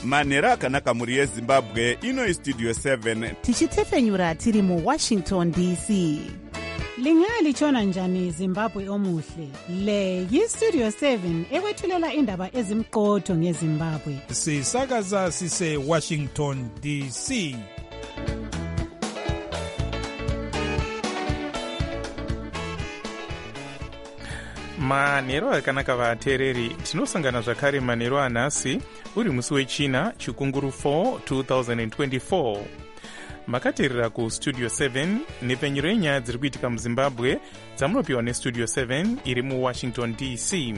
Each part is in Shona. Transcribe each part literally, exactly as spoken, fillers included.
manhero akanaka mhuri yezimbabwe. Ino istudio seven tichitefenyura tiri muwashington D C. Lingalitshona njani Zimbabwe omuhle? Le yistudio seven ekwethulela indaba ezimqotho ngeZimbabwe. Sisakaza sise Washington D C. manhero akanaka vateereri, tinosangana zvakare manhero anhasi uri musi wechina chikunguru four twenty twenty-four. makateerera kustudio seven nepfenyuro yenyaya dziri kuitika muzimbabwe dzamunopiwa nestudio seven iri muwashington D C.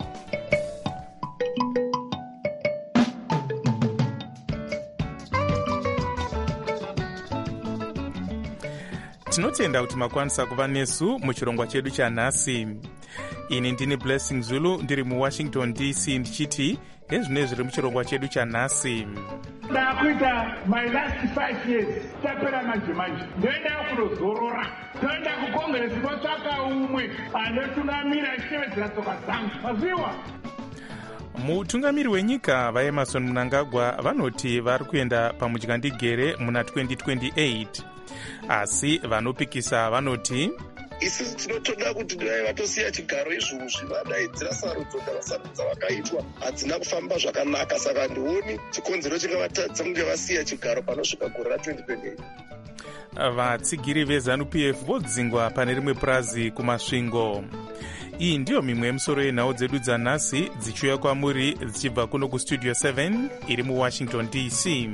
tinotenda kuti makwanisa kuva nesu muchirongwa chedu chanhasi. ini ndini Blessing Zulu ndiri muwashington D C ndichiti ezvine zviri muchirongwa chedu chanhasi. ndakuita my last five years tapera manje manje ndoenda kunozorora, ndoenda kukongresi kotsvaka umwe anotungamira achitevedzera tsoka dzangu maziwa. mutungamiri wenyika vaemarson mnangagwa vanoti vari kuenda pamudyandigere muna twenty twenty-eight, asi vanopikisa vanoti isusu tinotoda kuti dai vatosiya chigaro izvozvi vadaidzira sarudzo dzavasarudza vakaitwa hadzina kufamba zvakanaka, saka ndioni chikonzero chingavatadza kunge vasiya chigaro panosvika gore ra twenty twenty-eight. vatsigiri veZANU P F vodzingwa pane rimwe purazi kumasvingo. iyi ndiyo mimwe yemusoro yenhau dzedu dzanhasi dzichiuya kwamuri dzichibva kuno kustudio seven iri muwashington D C.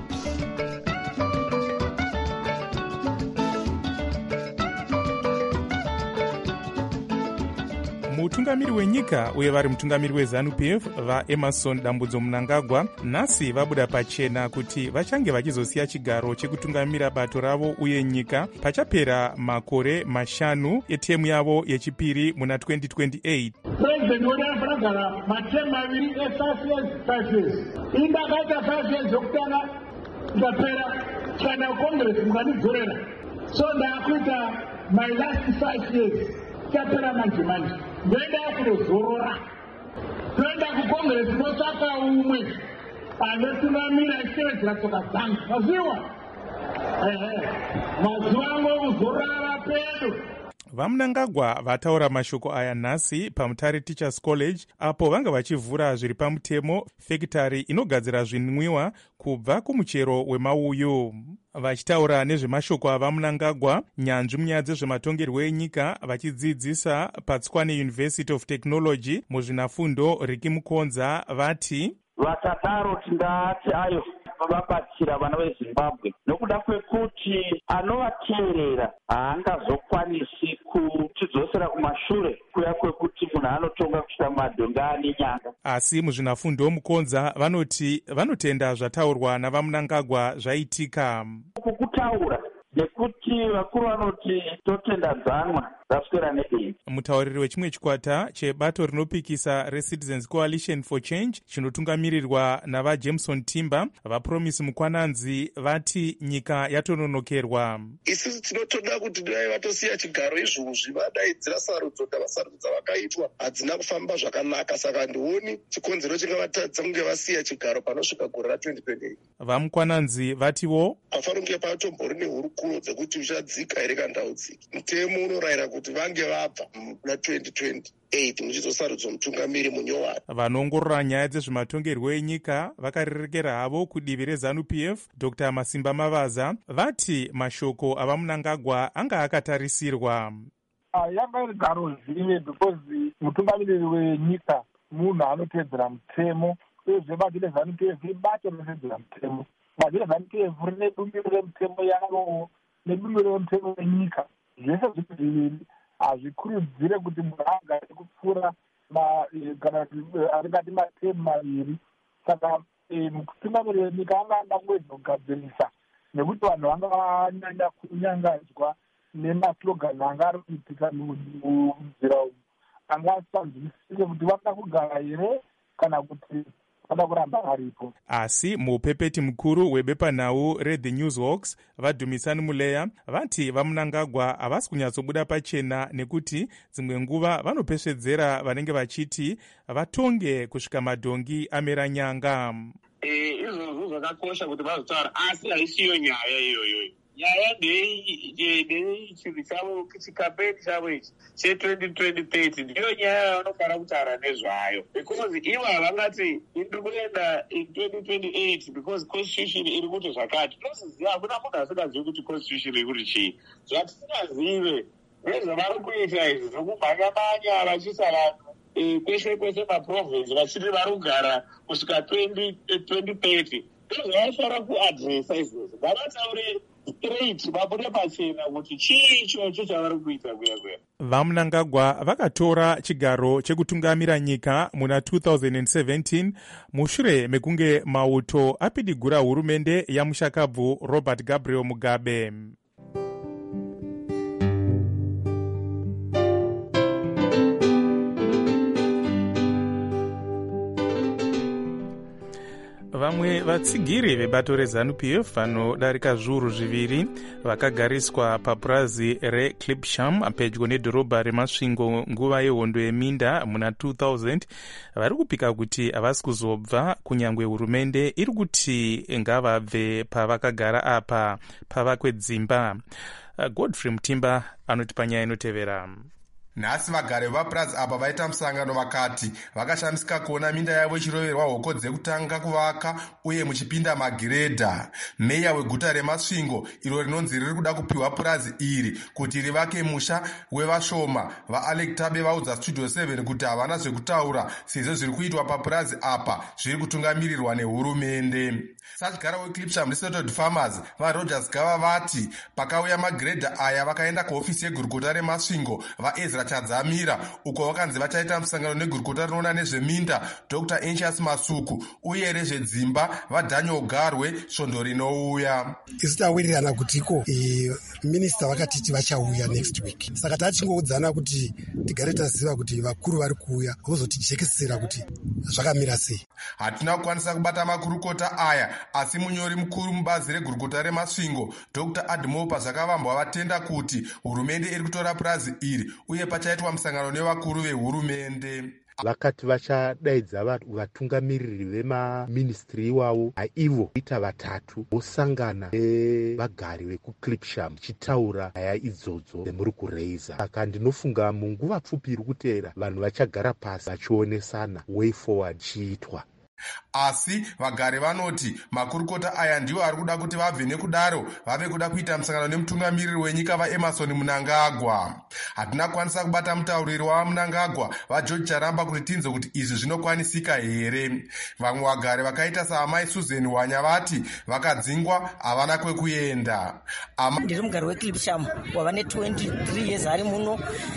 mutungamiri wenyika uye vari mutungamiri weZANU P F vaEmarson Dambudzo Mnangagwa nhasi vabuda pachena kuti vachange vachizosiya chigaro chekutungamira bato ravo uye nyika pachapera makore mashanu etemu yavo yechipiri muna twenty twenty-eight. President wona anogara matemu maviri e-five years five years. indakaita five years yokutanga ndapera kana congress mukanidzorera, so ndakuita my last five years tapera manje manje ndoenda kunozorora, ndoenda kukongresi kotsvaka umwe anotungamira achitevedzera tsoka dzangu maziwa. ehe mazuva angu okuzorora pedo. vaMnangagwa vataura mashoko aya nhasi paMutare Teachers College apo vanga vachivhura zviri pamutemo fekitari inogadzira zvinwiwa kubva kumuchero wemauyu. vachitaura nezvemashoko avaMnangagwa, nyanzvi munyaya dzezvematongerwo enyika vachidzidzisa paTswane University of Technology muzvinafundo Riki Mukonza vati vakadaro tindati ayo vabatsira vana veZimbabwe nokuda kwekuti anovateerera haangazokwanisi kutidzosera kumashure kuya kwekuti munhu anotonga kusvika madhonga ane nyanga. asi muzvinafundo Mukonza vanoti vanotenda zvataurwa navaMnangagwa zvaitika. kukutaura nekuti vakuru vanoti totenda dzanwa dzaswera nedeni. mutauriri wechimwe chikwata chebato rinopikisa reCitizens Coalition for Change chinotungamirirwa navaJameson Timber vaPromise Mukwananzi vati nyika yatononokerwa. isusu tinotoda kuti dai vatosiya chigaro izvozvi vadaidzira sarudzo dzavasarudza vakaitwa hadzina kufamba zvakanaka, saka ndioni chikonzero chingavatadza kunge vasiya chigaro panosvika gore ra twenty twenty-eight. vaMukwananzi vatiwo pafanira kunge patombori nehurukuro dzekuti uchadzika here kana ndaudziki. mutemo unorayira kuti vange vabva muna twenty twenty-eight muchizosarudzwa mutungamiri munyowani. vanoongorora nyaya dzezvematongerwo enyika vakarerekera havo kudivi reZANU P F Dr Masimba Mavaza vati mashoko avaMnangagwa anga akatarisirwa. yanga iri garo zive because mutungamiriri wenyika munhu anotedzera mutemo uyezve bato reZANU P F ibato rinotedzera mutemo. bato reZANU P F rine dumbiro remutemo yavo nedumbiro remutemo wenyika. zvese zviti zviviri hazvikurudzire kuti munhu agare kupfuura kana aringati matemu maviri. saka mutungamiriri wenyika anga anda kugadzirisa nekuti vanhu vanga vanyanya kunyangadzwa nemaslogani anga ari kuitika munzira umu. anga asanzwisise kuti vada kugara here kana kuti vada kuramba varipo. asi mupepeti mukuru webepanhau reThe Newshawks vaDhumisani Muleya vati vaMnangagwa havasi kunyatsobuda pachena nekuti dzimwe nguva vanopesvedzera vanenge vachiti vatonge kusvika madhongi amera nyanga. zvakakosha kuti vazotaura, asi haisiyo nyaya iyoyo. Nyaya ndechinhu chavo chikapeni chavo ichi che-twenty twenty thirty ndiyo nyaya yavanofanira kutaura nezvayo, because ivo havangati iri kuenda in twenty twenty-eight because constitution iri kuti zvakati. Tinoziziva hakuna munhu asingazivi kuti constitution iri kuti chii. Zvatisingazive nezvavari kuita izvi zvokumhanya-manya vachiisa vanhu kwese kwese maprovinsi vachiti vari kugara kusvika twenty thirty. Ndozvavanofanira kuadresa izvozvo, ngavataure straight, vabude pachena kuti chii ichocho chavari kuita kuya kuya. VaMnangagwa vakatora chigaro chekutungamira nyika muna two thousand seventeen mushure mekunge mauto apidigura hurumende yamushakabvu Robert Gabriel Mugabe. Vamwe vatsigiri vebato reZANU-P F vanodarika zviuru zviviri vakagariswa papurazi reClipsham pedyo nedhorobha reMasvingo nguva yehondo yeminda muna two thousand vari kupika kuti havasi kuzobva kunyange hurumende iri kuti ngavabve pavakagara apa pavakwe dzimba. Godfrey Mutimba anoti panyaya inotevera. Nhasi vagari vepapurazi apa vaita musangano vakati vakashamisika kuona minda yavo ichiroverwa hoko dzekutanga kuvaka uye muchipinda magiredha. Meya weguta reMasvingo iro rinonzi riri kuda kupiwa purazi iri kuti rivake musha wevashoma, vaAlec Tabe vaudza Studio seven kuti havana zvekutaura sezvo zviri kuitwa papurazi apa zviri kutungamirirwa nehurumende. Satyara weClipsham Resettled Farmers vaRogers Gava vati pakauya magiredha aya vakaenda kuhofisi yegurukota reMasvingo vaEzra Chadzamira uko vakanzi vachaita musangano negurukota rinoona nezveminda Doctor Anxious Masuku uye rezvedzimba vaDaniel Garwe svondo rinouya. Isu tawirirana kutiko e, minista vakatiti vachauya next week, saka tachingoudzana kuti tigare taziva kuti vakuru vari kuuya vozotijekesera kuti zvakamira sei. Hatina kukwanisa kubata makurukota aya, asi munyori mukuru mubazi regurukota reMasvingo Doctor Admopa zvakavambwa vatenda kuti hurumende iri kutora purazi iri uye pachaitwa musangano nevakuru vehurumende. Vakati vachadaidza vatungamiriri vemaministri iwavo aivo ita vatatu vosangana nevagari vekuClipsham chitaura nyaya idzodzo dzemuri kureiza. Saka ndinofunga munguva pfupi iri kuteera vanhu vachagara pasi vachionesana way forward chiitwa. Asi vagari vanoti makurukota aya ndiwo ari kuda kuti vabve nekudaro vave kuda kuita musangano nemutungamiriri wenyika vaEmerson Mnangagwa. Hatina kukwanisa kubata mutauriri wavaMnangagwa vaGeorge Charamba kuti tinze kuti izvi zvinokwanisika here. Vamwe vagari vakaita saamai Susan Wanya vati vakadzingwa havana kwekuenda. Ama... ndiri mugari weClipsham wava ne-twenty-three years ari muno.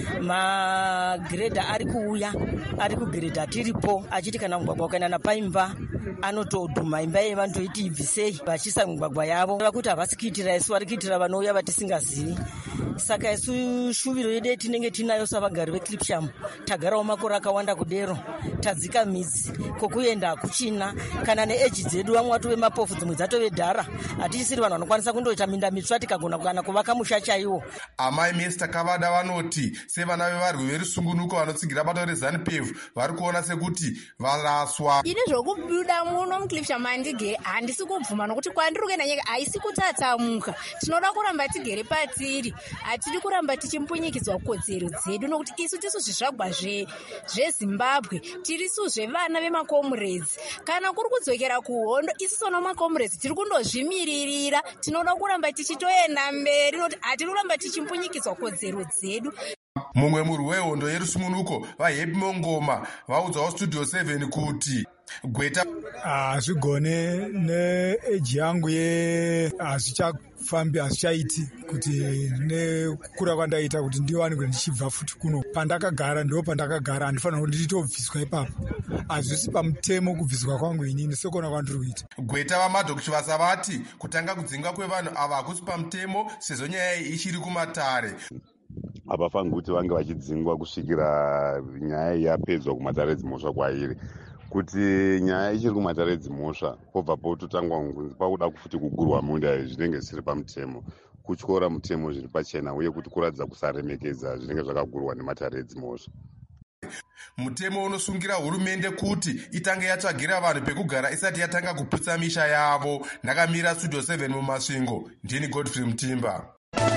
Magiredha ari kuuya ari kugiredha tiripo achiti kana mugwagwa ukaenda napaimba anotodhuma imba yevantoiti ibvisei vachisa mugwagwa yavo vakuti havasi kuitira isu vari kuitira vanouya vatisingazivi. Saka isu shuviro yedu tinenge tinayo savagari veClipsham tagarawo makore akawanda kudero tadzika midzi kokuenda hakuchina kana neeji dzedu vamwe watove mapofu dzimwe dzatove dhara hatichisiri vanhu vanokwanisa kundoita minda mitsva tikagona kana kuvaka musha chaiwo. Amai Mester Kavada vanoti sevana vevarwi verusungunuko vanotsigira bato reZANU-P F vari kuona sekuti varaswa. Ine zvokubuda muno muClipsham mandigere handisi kubvuma nokuti kwandiri kuenda nyika haisi kutatsamuka. Tinoda kuramba tigere patiri, hatidi kuramba tichimpunyikidzwa kodzero dzedu nokuti isu tisu zvizvagwa zveZimbabwe tirisu zvevana vemakomrades. Kana kuri kudzokera kuhondo isu sona makomrades tiri kundozvimiririra. Tinoda kuramba tichitoenda mberi nokuti hatidi kuramba tichimpunyikidzwa kodzero dzedu. Mumwe murwi wehondo yerusungunuko vaHappy Mongoma vaudzawo Studio seven kuti gweta hazvigone neeji yangu ye hazvichafambi hazvichaiti kuti nekukura kwandaita kuti ndiwanikwe ndichibva futi kuno pandakagara ndo pandakagara handifanira kuti nditobviswa ipapo. Hazvisi pamutemo kubviswa kwangu inini sekona kwandiri kuita. Gweta vaMadhokuchivasa vati kutanga kudzingwa kwevanhu ava hakusi pamutemo sezvo nyaya iyi ichiri kumatare. Hapafani kuti vange vachidzingwa kusvikira nyaya yapedzwa kumatare edzimhosva kwairi. Kuti nyaya ichiri kumatare edzimhosva pobva pototangwa ngunzi pakuda kufuti kugurwa munda zvinenge zvisiri pamutemo, kutyora mutemo zviri pachena uye kuti kuratidza kusaremekedza zvinenge zvakagurwa nematare edzimhosva. Mutemo unosungira hurumende kuti itange yatsvagira vanhu pekugara isati yatanga kuputsa misha yavo. Ndakamira Studio seven mumasvingo. Ndini Godfrey Mutimba.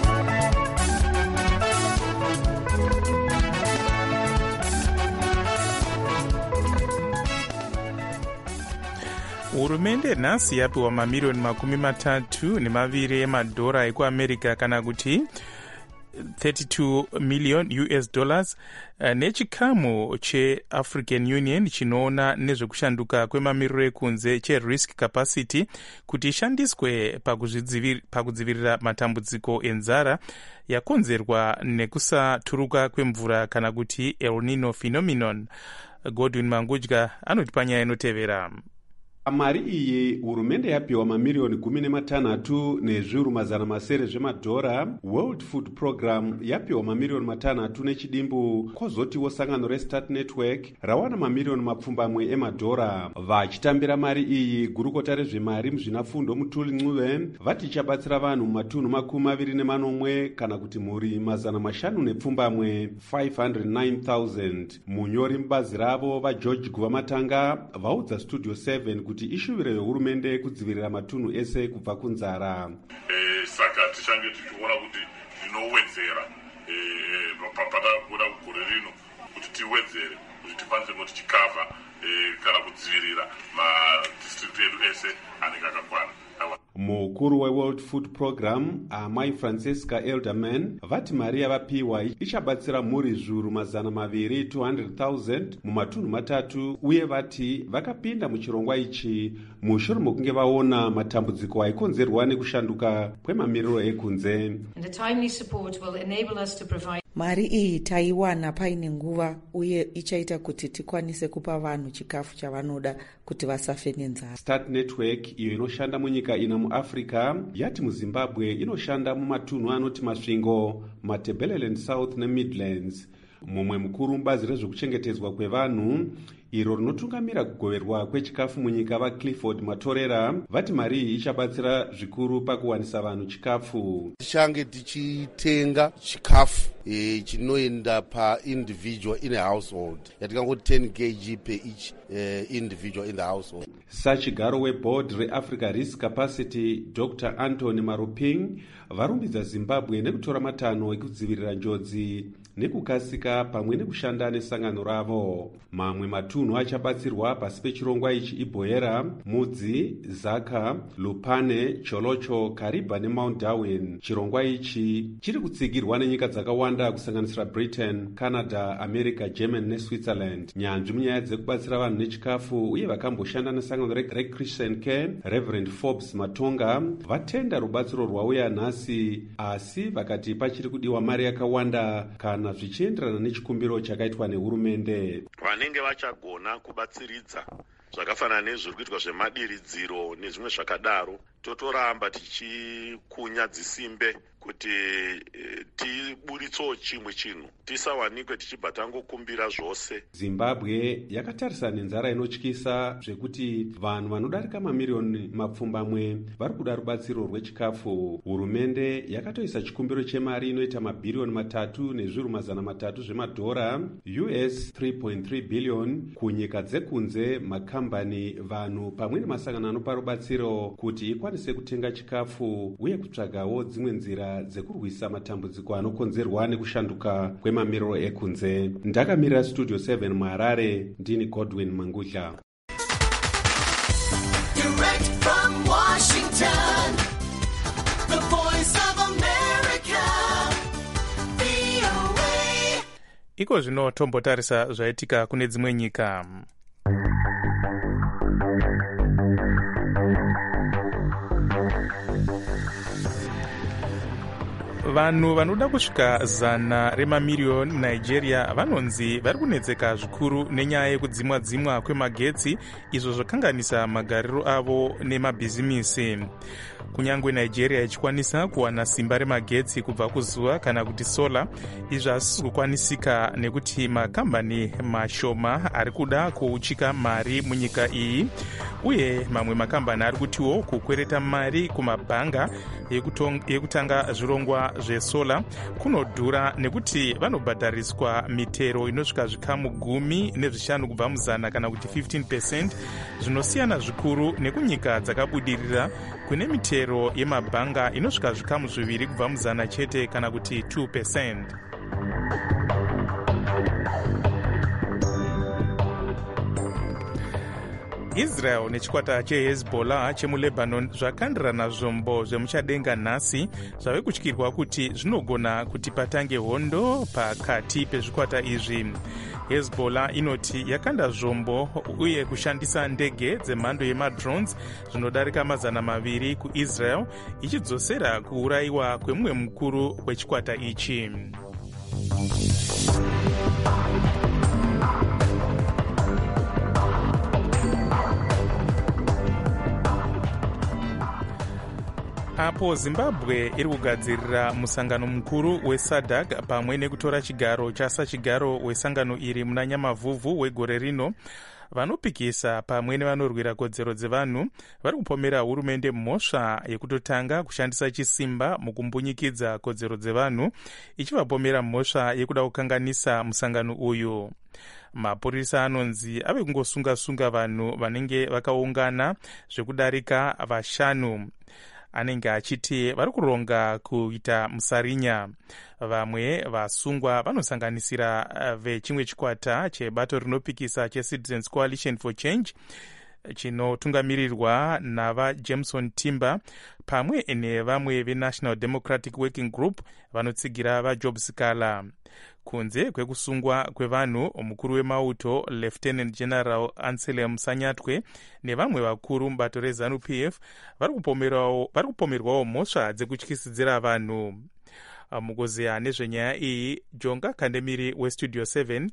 Hurumende nhasi yapiwa mamirioni makumi matatu nemaviri emadhora ekuamerica kana kuti thirty-two million U S dollars nechikamu cheAfrican Union chinoona nezvekushanduka kwemamiriro ekunze cherisk capacity kuti ishandiswe pakudzivirira matambudziko enzara yakonzerwa nekusaturuka kwemvura kana kuti El Nino phenomenon. Godwin Mangudya anoti panyaya inotevera. Mari iyi hurumende yapiwa mamirioni gumi nematanhatu nezviuru mazana masere zvemadhora. World Food Program yapiwa mamirioni matanhatu nechidimbu, kwozotiwo sangano reStart Network rawana mamirioni mapfumbamwe emadhora. Vachitambira mari iyi, gurukota rezvemari muzvinafundo Mutuli Ncube vati ichabatsira vanhu mumatunhu makumi maviri nemanomwe kana kuti mhuri mazana mashanu nepfumbamwe five hundred nine thousand. Munyori mubazi ravo vaGeorge Guvamatanga vaudza Studio seven kuti ishuviro yehurumende kudzivirira matunhu ese kubva kunzara. E, saka tichange tichiona kuti tinowedzera e, pata kuda kugore rino kuti tiwedzere kuti tikwanise kuti tichikavha e, kana kudzivirira madistrict edu ese anenge akakwana. Mukuru weWorld Food Program Amai Francesca Elderman vati mari yavapiwa ichabatsira mhuri zviuru mazana maviri two hundred thousand mumatunhu matatu, uye vati vakapinda muchirongwa ichi mushure mokunge vaona matambudziko aikonzerwa nekushanduka kwemamiriro ekunze. Mari iyi taiwana paine nguva, uye ichaita kuti tikwanise kupa vanhu chikafu chavanoda kuti vasafe nenzara. Start Network iyo inoshanda munyika ina muAfrica yati muZimbabwe inoshanda mumatunhu anoti masvingo, Matabeleland South neMidlands. Mumwe mukuru mubazi rezvekuchengetedzwa kwevanhu iro rinotungamira kugoverwa kwechikafu munyika vaClifford Matorera vati mari iyi ichabatsira zvikuru pakuwanisa vanhu chikafu. Tichange tichitenga chikafu e, chinoenda pa individual in a household yatingangoti ten kilograms per each uh, individual in the household. Sachigaro weboard reAfrica Risk Capacity Doctor Anthony Maruping varumbidza Zimbabwe nekutora matanho ekudzivirira njodzi nekukasika pamwe nekushanda nesangano ravo. Mamwe matunhu achabatsirwa pasi pechirongwa ichi iBoera, Mudzi, Zaka, Lupane, Cholocho, Kariba neMount Darwin. Chirongwa ichi chiri kutsigirwa nenyika dzakawanda kusanganisira Britain, Canada, America, Germany neSwitzerland. Nyanzvi munyaya dzekubatsira vanhu nechikafu uye vakamboshanda nesangano reChristian Care, Reverend Forbes Matonga vatenda rubatsiro rwauya nhasi, asi vakati pachiri kudiwa mari yakawanda kana zvichienderana nechikumbiro chakaitwa nehurumende. Vanenge vachagona kubatsiridza zvakafanana nezviri kuitwa zvemadiridziro nezvimwe zvakadaro, totoramba tichikunya dzisimbe kuti e, tiburitsewo chimwe chinhu, tisawanikwe tichibva tangokumbira zvose. Zimbabwe yakatarisa nenzara inotyisa zvekuti vanhu vanodarika mamirioni mapfumbamwe vari kuda rubatsiro rwechikafu. Hurumende yakatoisa chikumbiro chemari inoita mabhirioni matatu nezviuru mazana matatu zvemadhora U S three point three billion kunyika dzekunze, makambani, vanhu pamwe nemasangano anopa rubatsiro kuti ikwanise kutenga chikafu uye kutsvagawo dzimwe nzira dzekurwisa matambudziko anokonzerwa nekushanduka kwemamiriro ekunze. Ndakamirira Studio seven muHarare, ndini Godwin Mangudya. Direct from Washington, the voice of America, V O A. Iko zvino tombotarisa zvaitika kune dzimwe nyika. Vanhu vanoda kusvika zana remamiriyoni Nigeria vanonzi vari kunetseka zvikuru nenyaya yekudzimwa dzimwa kwemagetsi, izvo zvakanganisa magariro avo nemabhizimisi. Kunyangwe Nigeria ichikwanisa kuwana simba remagetsi kubva kuzuva kana kuti sola, izvo hazisi kukwanisika nekuti makambani mashoma ari kuda kuuchika mari munyika iyi. uye mamwe makambani ari kutiwo kukwereta mari kumabhanga yekutanga zvirongwa zvesola kunodhura nekuti vanobhadhariswa mitero inosvika zvikamu gumi nezvishanu kubva muzana kana kuti fifteen percent, zvinosiyana zvikuru nekunyika dzakabudirira kune mitero yemabhanga inosvika zvikamu zviviri kubva muzana chete kana kuti two percent. Israel nechikwata chehezbollah chemulebanon zvakandirana zvombo zvemuchadenga nhasi zvave kutyirwa kuti zvinogona kuti patange hondo pakati pezvikwata izvi. Hezbollah inoti yakanda zvombo uye kushandisa ndege dzemhando yemadrones zvinodarika mazana maviri kuisrael ichidzosera kuurayiwa kwemumwe mukuru wechikwata ichi. Apo Zimbabwe iri kugadzirira musangano mukuru wesadc pamwe nekutora chigaro chasachigaro wesangano iri muna Nyamavhuvhu wegore rino, vanopikisa pamwe nevanorwira kodzero dzevanhu vari kupomera hurumende mhosva yekutotanga kushandisa chisimba mukumbunyikidza kodzero dzevanhu, ichivapomera mhosva yekuda kukanganisa musangano uyu. Mapurisa anonzi ave kungosunga-sunga vanhu vanenge vakaungana zvekudarika vashanu. Anenge achiti vari kuronga kuita musarinya. Vamwe vasungwa vanosanganisira vechimwe chikwata chebato rinopikisa cheCitizens Coalition for Change chinotungamirirwa navaJameson Timber pamwe nevamwe veNational Democratic Working Group vanotsigira vaJob Sikala. Kunze kwekusungwa kwevanhu, mukuru wemauto Lieutenant General Anselm Sanyatwe nevamwe vakuru mubato reZANU P F vari kupomerwawo mhosva dzekutyisidzira vanhu. Mugozeya nezvenyaya iyi, Jonga Kandemiri weStudio seven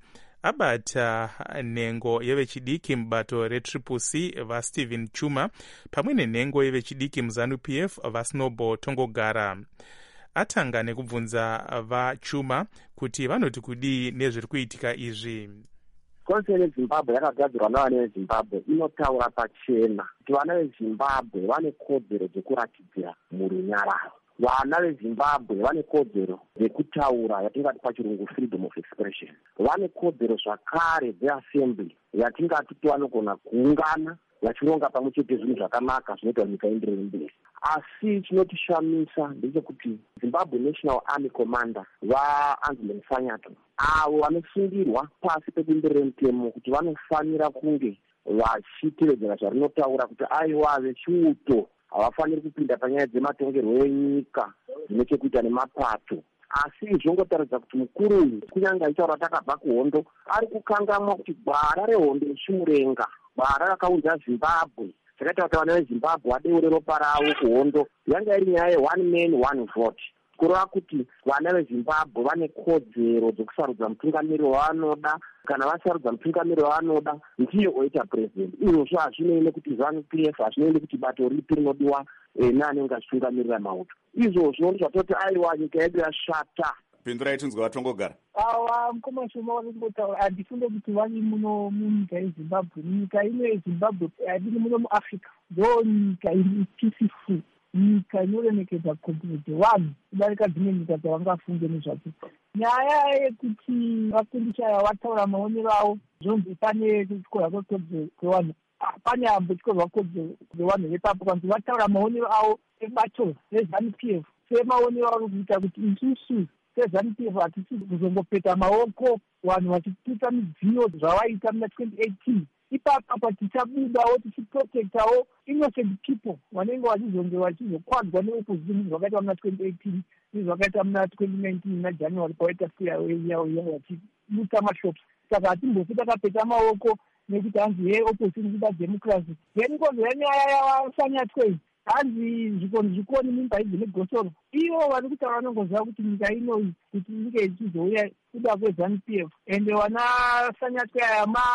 abata nhengo yevechidiki mubato reTriple C vaStephen Chuma pamwe nenhengo yevechidiki muZANU P F vaSnowball Tongogara. Atanga nekubvunza vaChuma kuti vanoti kudii nezviri kuitika izvi. Konse yeZimbabwe yakagadzirwa navana veZimbabwe inotaura pachena kuti vana veZimbabwe vane kodzero dzekuratidzira murunyararo. Vana veZimbabwe vane kodzero dzekutaura yatingati pachirungu freedom of expression. Vane kodzero zvakare dzeassembly yatingati vanogona kuungana vachironga pamwe chete zvinhu zvakanaka zvinoita nyika ienderere mberi. Asi chinotishamisa ndechekuti Zimbabwe National Army Commander vaAnselm Sanyatwe avo vanosungirwa pasi pebembera mutemo kuti vanofanira kunge vachitevedzera zvarinotaura kuti aiwa vechiuto havafaniri kupinda panyaya dzematongerwo enyika zvine chekuita nemapato. Asi zvongotaridza kuti mukuru uyu kunyange aitaura takabva kuhondo ari kukangamwa kuti gwara rehondo rechimurenga, gwara rakaunza Zimbabwe zvakaita kuti vana veZimbabwe vadeure ropa ravo kuhondo yanga iri nyaya ye-one man one vote. Kureva kuti vana veZimbabwe vane kodzero dzekusarudza mutungamiri wavanoda, kana vasarudza mutungamiri wavanoda ndiye oita president. Izvozvo hazvinei nekuti ZANU P F, hazvinei nekuti bato ripi rinodiwa neanenge achitungamirira mauto. Izvozvo ndizvatoti aiwa nyika yedu yashata. Pindurai tinzwa vatongogara. Awa mkomashoma vari kungotaura handifunge kuti vari muno munyika yeZimbabwe. Nyika ino yeZimbabwe hadiri muno muAfrica. Ndo nyika iri peaceful, nyika inoremekedza kodzero dzevanhu kudarika dzimwe nyika dzavangafunge nezvadzo. Nyaya yekuti vafundisa vataura maonero avo zvonzi pane kutyora kwekodzero dzevanhu, pane ambo chikorwa kodzero dzevanhu vepapo kanzi vataura maonero avo ebato reZANU P F semaonero avo kuita kuti isusu seZANU P F hatisi kuzongopeta maoko vanhu vachituta midziyo zvavaita muna twenty eighteen. Ipapo tichabudawo tichiprotectawo innocent people vanenge vachizonge vachizokwadzwa neopposition zvakaita muna twenty eighteen nezvakaita muna twenty nineteen naJanuary pawaita siyauya vachibuta mashops. Saka hatimbofi takapeta maoko nekuti hanzi ye opposition kuda democracy. Then kozouya nyaya yavaSanyatwe hanzi zvikoni zvikoni mimba idzi negosoro. Ivo vari kutaura vanongoziva kuti nyika inoyi kuti inge ichizouya kuda kweZANU P F ende vana Sanyatwe aya ma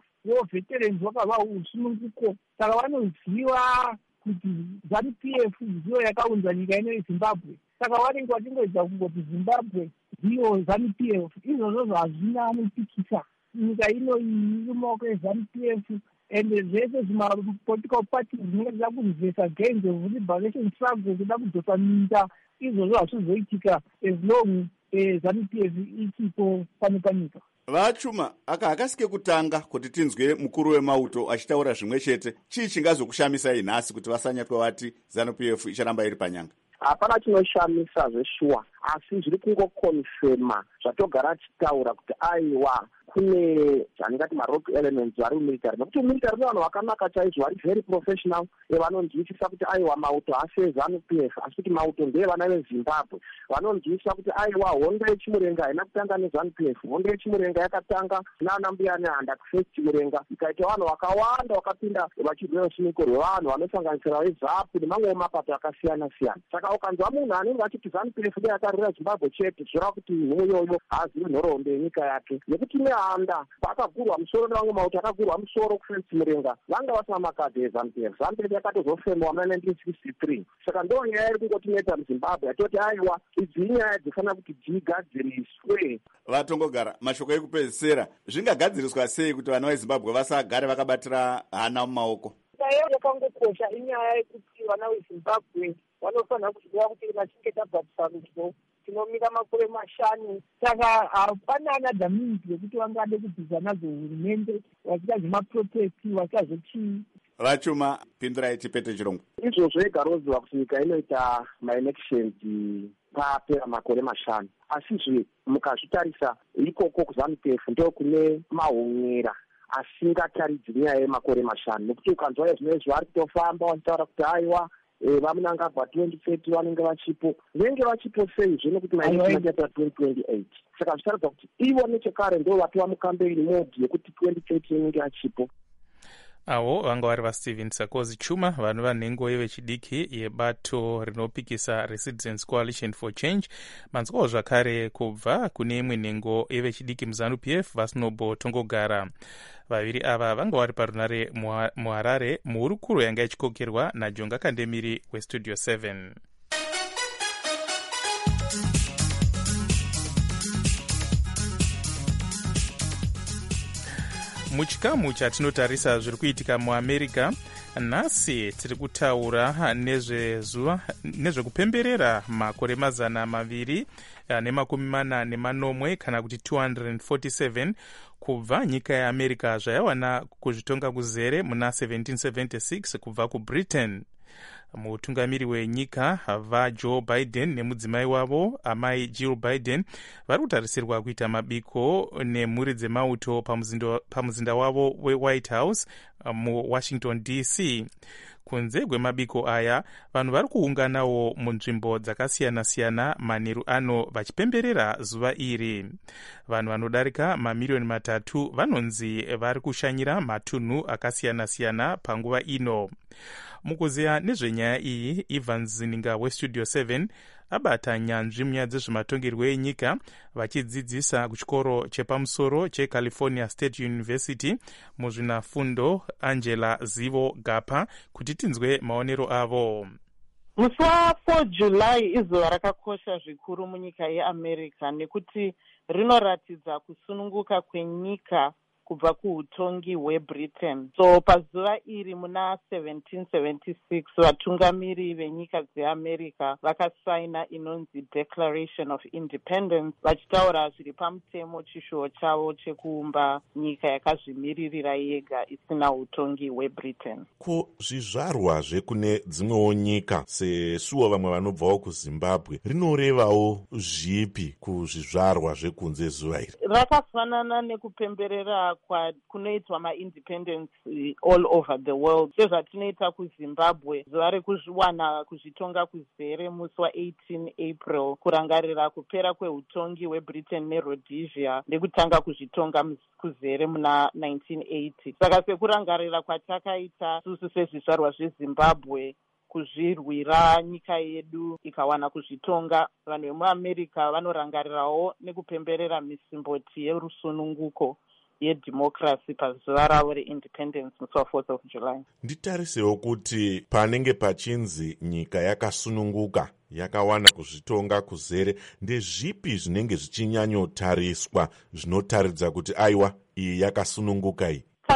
veterans vakava usununguko. Saka vanoziva kuti ZANU P F ndiyo yakaunza nyika ino yeZimbabwe. Saka vanenge vachingoedza kungoti Zimbabwe ndiyo ZANU P F. Izvozvo hazvina anopikisa. Nyika ino iri mumaoko eZANU P F ende zvese zvimapolitical parties zvinenge zvida kunzesa against the liberation struggle kuda kudzosa minda izvozvo hazvizoitika as long ZANU P F ichipo pano panyika. Vachuma aka hakasike kutanga kuti tinzwe mukuru wemauto achitaura zvimwe chete. Chii chingazokushamisai nhasi kuti vasanyatwa vati ZANU P F icharamba iri panyanga? Hapana chinoshamisa zveshuwa, asi zviri kungokonfirma zvatogara achitaura kuti aiwa kune zvatingati marock elements vari mumilitary, nekuti mumilitary nevanhu vakanaka chaizvo vari very professional vanonzwisisa kuti aiwa mauto haasi eZANU P F asi kuti mauto ndevana veZimbabwe. Vanonzwisisa kuti aiwa hondo yechimurenga haina kutanga neZANU P F, hondo yechimurenga yakatanga nana mbuya nehanda kufirst chimurenga, ikaita vanhu vakawanda vakapinda vachirwira rusununguko rwevanhu vanosanganisira veZAPU nemamwe mapato akasiyana siyana. Saka ukanzwa munhu anenge achiti ZANU P F ndeyakarwira Zimbabwe chete, zvoreva kuti iyoyo haazivi nhoroondo yenyika yake, nekuti nehanda pakagurwa musoro nevamwe mauto akagurwa musoro kufirst chimurenga vanga vasina makadhi eZANU P F. ZANU P F yakatozofemwa muna nineteen sixty-three. Saka ndo nyaya iri kungotineta muZimbabwe atoti aiwa idzi inyaya dzifanira kuti dzigadziriswe. Vatongogara, mashoko ekupedzisira zvingagadziriswa sei kuti vana veZimbabwe vasagare vakabatira hana mumaoko? Nyaya yakangokosha inyaya yekuti vana veZimbabwe vanofanira kuziva kuti vachinge tabvatisa rudo tinomira makore mashanu. Saka hapana another means yekuti vangade kubvisa nadzo hurumende vachida zvemaprotesti vachazvochii. Vachuma, pindurai chipete chirongwa. Izvozvo igaroziva kuti nyika inoita maelections papera makore mashanu, asizve mukazvitarisa ikoko kuZANU P F ndo kune mahomera asingataridzi nyaya yemakore mashanu, nekuti ukanzwa zvinezvi vari kutofamba vachitaura kuti aiwa vamunangagwa twenty thirty vanenge vachipo, venge vachipo seizvo nekuti maelections achaita twenty twenty-eight. Saka zvicharatidza kuti ivo nechekare ndo vatova mukambeini modi yekuti twenty thirty inenge achipo. Avo vanga vari vaSteven Sakosi Chuma, vanhu vanhengo yevechidiki yebato rinopikisa reCitizens Coalition for Change. Manzwawo zvakare kubva kune imwe nhengo yevechidiki muZANU P F vaSnobo Tongogara. Vaviri ava vanga vari parunare muHarare muhurukuro yanga ichikokerwa naJonga Kandemiri weStudio seven. Muchikamu chatinotarisa zviri kuitika muAmerica, nhasi tiri kutaura nezvezuva nezvekupemberera makore mazana maviri nemakumi mana nemanomwe kana kuti two hundred forty-seven kubva nyika yeAmerica zvayawana kuzvitonga kuzere muna seventeen seventy-six kubva kuBritain. Mutungamiri wenyika vaJoe Biden nemudzimai wavo amai Jill Biden vari kutarisirwa kuita mabiko nemhuri dzemauto pamuzinda wavo weWhite House muWashington D C. Kunze kwemabiko aya, vanhu vari kuunganawo munzvimbo dzakasiyana-siyana manheru ano vachipemberera zuva iri. Vanhu vanodarika mamiliyoni matatu vanonzi vari kushanyira matunhu akasiyana-siyana panguva ino. Mukuziya nezvenyaya iyi, Ivan Zininga weStudio seven abata nyanzvi munyaya dzezvematongerwo enyika vachidzidzisa kuchikoro chepamusoro cheCalifornia State University muzvinafundo. Angela Zivo Gapa kuti tinzwe maonero avo. Musi wa4 July izuva rakakosha zvikuru munyika yeAmerica nekuti rinoratidza kusununguka kwenyika kubva kuutongi hweBritain. So pazuva iri muna seventeen seventy-six vatungamiri venyika dzeAmerica vakasaina inonzi Declaration of Independence vachitaura zviri pamutemo chishuwo chavo chekuumba nyika yakazvimiririra yega isina utongi hweBritain. Ko zvizvarwa zvekune dzimwewo nyika sesuwo vamwe vanobvawo kuZimbabwe rinorevawo zvipi kuzvizvarwa zvekunze zuva iri? Rakafanana nekupemberera kunoitwa maindependence all over the world. Sezvatinoita kuZimbabwe zuva rekuwana kuzvitonga kuzere musi wa18 April kurangarira kupera kweutongi hweBritain neRhodesia nekutanga kuzvitonga kuzere muna nineteen eighty. Saka sekurangarira kwatakaita susu sezvizvarwa zveZimbabwe kuzvirwira nyika yedu ikawana kuzvitonga, vanhu vemuAmerica vanorangarirawo nekupemberera misimboti yerusununguko yedemocracy pazuva ravo reindependence musi wa4th of July. Nditarisewo kuti panenge pachinzi nyika yakasununguka yakawana kuzvitonga kuzere, ndezvipi zvinenge zvichinyanyotariswa zvinotaridza kuti aiwa iyi yakasununguka iyi?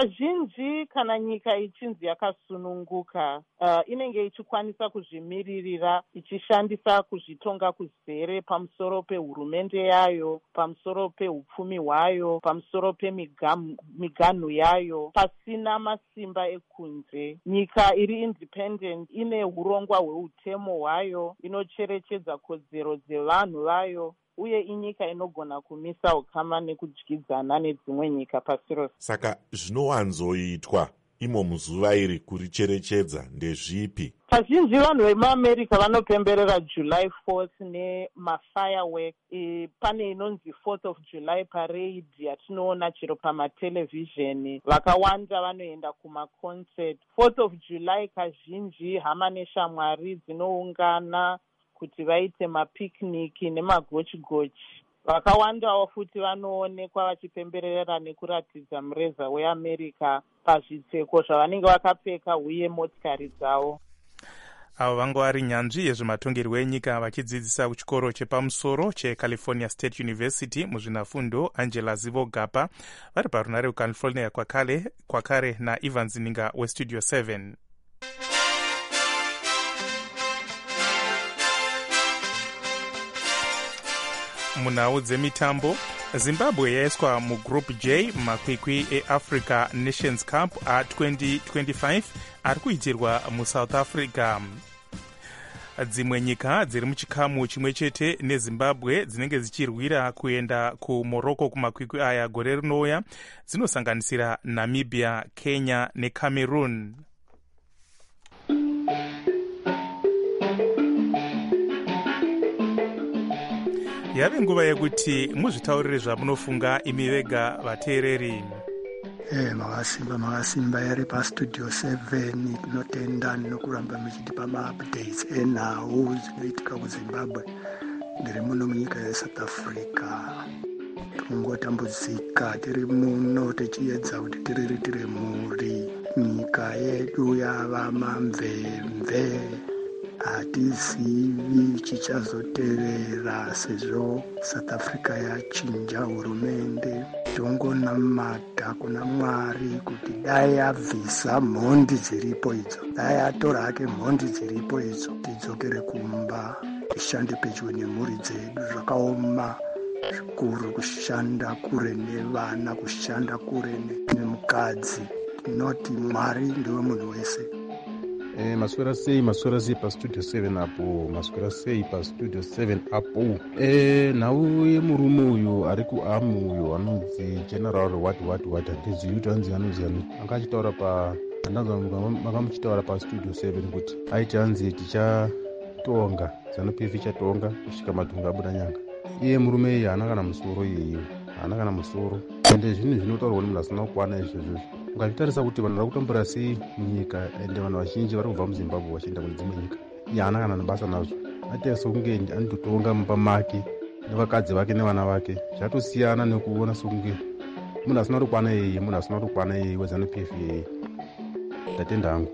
kazhinji kana nyika ichinzi yakasununguka uh, inenge ichikwanisa kuzvimiririra ichishandisa kuzvitonga kuzere pamusoro pehurumende yayo, pamusoro peupfumi hwayo, pamusoro pemiganhu yayo, pasina masimba ekunze. Nyika iri independent ine urongwa hweutemo hwayo, inocherechedza kodzero dzevanhu vayo, uye inyika inogona kumisa ukama nekudyidzana nedzimwe nyika pasi rose. Saka zvinowanzoitwa imo muzuva iri kuricherechedza ndezvipi? Kazhinji vanhu vemuamerica vanopemberera July fourth nemafireworks. E, pane inonzi fourth of July parade yatinoona chero pamatelevision. Vakawanda vanoenda kumaconcert. fourth of July kazhinji hama neshamwari dzinoungana kuti vaite mapicnic nemagochi-gochi. Vakawandawo futi vanoonekwa vachipemberera nekuratidza mureza weAmerica pazvitseko zvavanenge vakapfeka uye motikari dzavo. Avo vanga vari nyanzvi yezvematongerwo enyika vachidzidzisa kuchikoro chepamusoro cheCalifornia State University muzvinafundo Angela Zivogapa vari parunare kuCalifornia kwakare, kwakare naEvans Ninga weStudio seven. Munhau dzemitambo, Zimbabwe yaiswa mugroup J makwikwi eAfrica Nations Cup a20 twenty-five ari kuitirwa muSouth Africa. Dzimwe nyika dziri muchikamu chimwe chete neZimbabwe dzinenge dzichirwira kuenda kuMorocco kumakwikwi aya gore rinouya dzinosanganisira Namibia, Kenya neCameroon. Yave nguva yekuti muzvitaurire zvamunofunga imi vega vateereri. Eh, makasimba makasimba yari paStudio seven tinotenda nokuramba muchitipa maupdates enhau dzinoitika kuZimbabwe. Ndiri muno munyika yeSouth Africa. Tungotambudzika tiri muno tichiedza kuti tiriritire mhuri. Nyika yedu yava mamvemve. Hatizivi chichazotevera sezvo South Africa yachinja hurumende. Tongonamata kuna Mwari kuti dai abvisa mhondi dziripo idzo, dai atora hake mhondi dziripo idzo, tidzokere kumba tishande pedyo nemhuri dzedu. Zvakaoma zvikuru kushanda kure nevana, kushanda kure nemukadzi. Tinoti Mwari ndiwe munhu wese. Eh, maswera sei maswera sei paStudio seven apo, maswera sei paStudio seven apo. Eh, nhau yemurume uyu ari kuamu uyu anonzi General what what what handizivi kuti anzi anonzi ani anga achitaura pa andanzwa makamuchitaura paStudio seven kuti aiti anzi tichatonga ZANU-P F ichatonga kusvika madhunga abuda nyanga. Iye murume iye haana kana musoro iyeyo, haana kana musoro, ende zvinhu zvinotaurwa nemunhu asina kukwana izvozvo. Ukatarisa kuti vanhu vari kutambura sei munyika ende vanhu vazhinji vari kubva muZimbabwe vachienda kune dzimwe nyika, iye haana kana nebasa nazvo. Aita sokunge anototonga mumba make nevakadzi vake nevana vake. Zvatosiyana nekuona sokunge munhu asina kukwana iyeye, munhu asina kukwana iyeye weZANU-P F iyeye. Ndatenda hangu.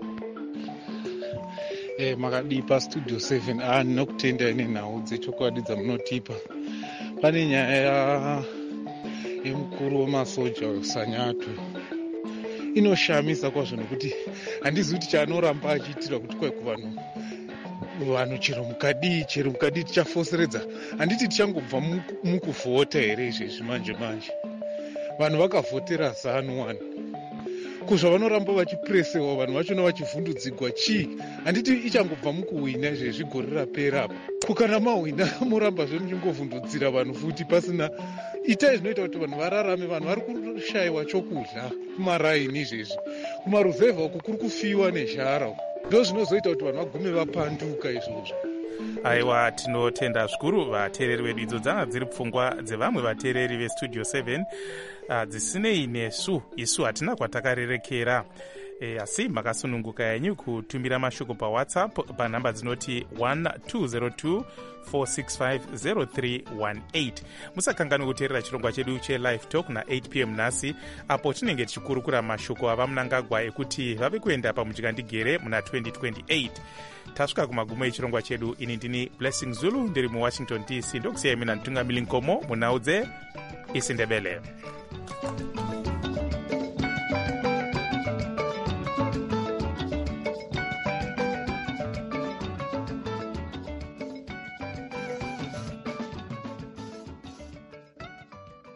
Eh, makadii paStudio seven. Ah, ndinokutenda ine nhau dzechokwadi dzamunotipa. Pane nyaya yemukuru wemasoja weSanyato inoshamisa kwazvo nekuti handizi kuti chaanoramba achiitira kuti kwai kuvanhu vanhu chero mukadii chero mukadii tichafoseredza. Handiti tichangobva mukuvhota here izvezvi manje manje. Vanhu vakavhotera ZANU-one. Kuzvavanoramba vachipresewa vanhu vachona vachivhundudzigwa chii. Handiti ichangobva mukuhwina izvezvi gore rapera apa. Kukana mahwina morambazve muchingovhundudzira vanhu futi pasina. Itai zvinoita kuti vanhu vararame. Vanhu vari kushayiwa chokudya kumaraini izvezvi. Kumaruzevha uku kuri kufiwa nezhara. Ndo zvinozoita kuti vanhu vagume vapanduka izvozvo. Aiwa, tinotenda zvikuru vateereri vedu. Idzo dzanga dziri pfungwa dzevamwe vateereri veStudio seven. Uh, dzisinei nesu, isu hatina kwatakarerekera. E, asi makasununguka yenyu kutumira mashoko paWhatsApp panhamba dzinoti one two zero two four six five zero three one eight. Musakanganwe kuteerera chirongwa chedu cheLive Talk na eight p m nhasi, apo tinenge tichikurukura mashoko ava Mnangagwa ekuti vave kuenda pamuchikandigere muna twenty twenty-eight. Tasvika kumagumo echirongwa chedu. Ini ndini Blessing Zulu ndiri muWashington D C. Ndokusiyai mina Ntungamiri Nkomo munhau dzeIsiNdebele.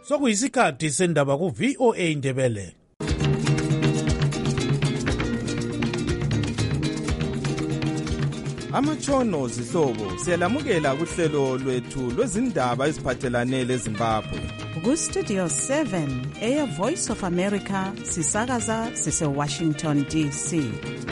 sokuyisikhathi sendaba ku-V O A Ndebele. Amatshono zihlobo siyalamukela kuhlelo lwethu lwezindaba eziphathelane leZimbabwe. Ku-Studio seven eya Voice of America sisakaza sise-Washington D C.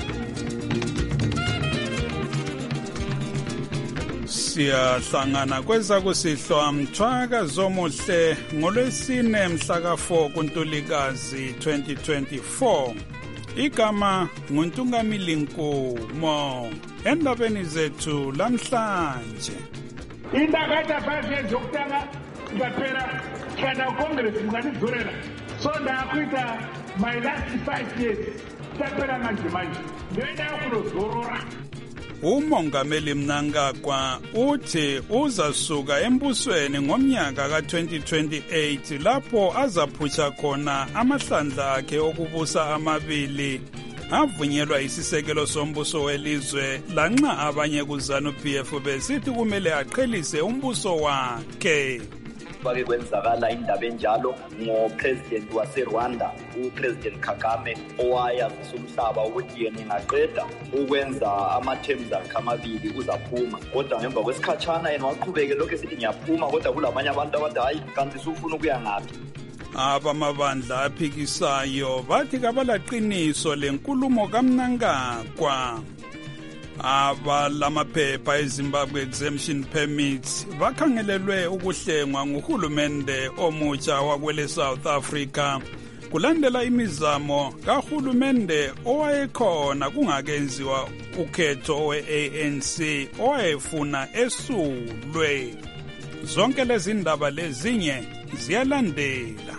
Siyahlangana kweza kusihlwa mthwaka zomuhle ngolwesine mhla ka four kuNtulikazi twenty twenty-four. Igama nguNtungamili Nkumo. Endabeni zethu lamhlanje. Indakaita five years yokutanga ngapera kana Congress nganizorera. So ndakuita my last five years tapera manje manje. Ndoenda kulozorora. Umongameli Mnangagwa uthi uzasuka embusweni ngomnyaka ka twenty twenty-eight lapho azaphutsha khona amahlandla akhe okubusa amabili avunyelwa isisekelo sombuso welizwe lanxa abanye kuZanu-P F besithi kumele aqhelise umbuso wakhe. Bake kwenzakala indaba enjalo ngopresident waseRwanda upresident Kagame owayazisa umhlaba ukuthi yena engaqeda ukwenza ama-terms akhe amabili uzaphuma, kodwa ngemva kwesikhatshana yena waqhubeke lokhu esithi ngiyaphuma, kodwa kulamanye abantu abathi hayi kanti sufuna ukuya ngaphi. Abamabandla aphikisayo bathi kabalaqiniso lenkulumo kaMnangagwa. Abalamaphepha eZimbabwe exemption permits bakhangelelwe ukuhlengwa nguhulumende omutsha wakwele South Africa kulandela imizamo kahulumende owayekhona kungakenziwa ukhetho we-A N C owayefuna esulwe. Zonke lezi ndaba lezinye ziyalandela.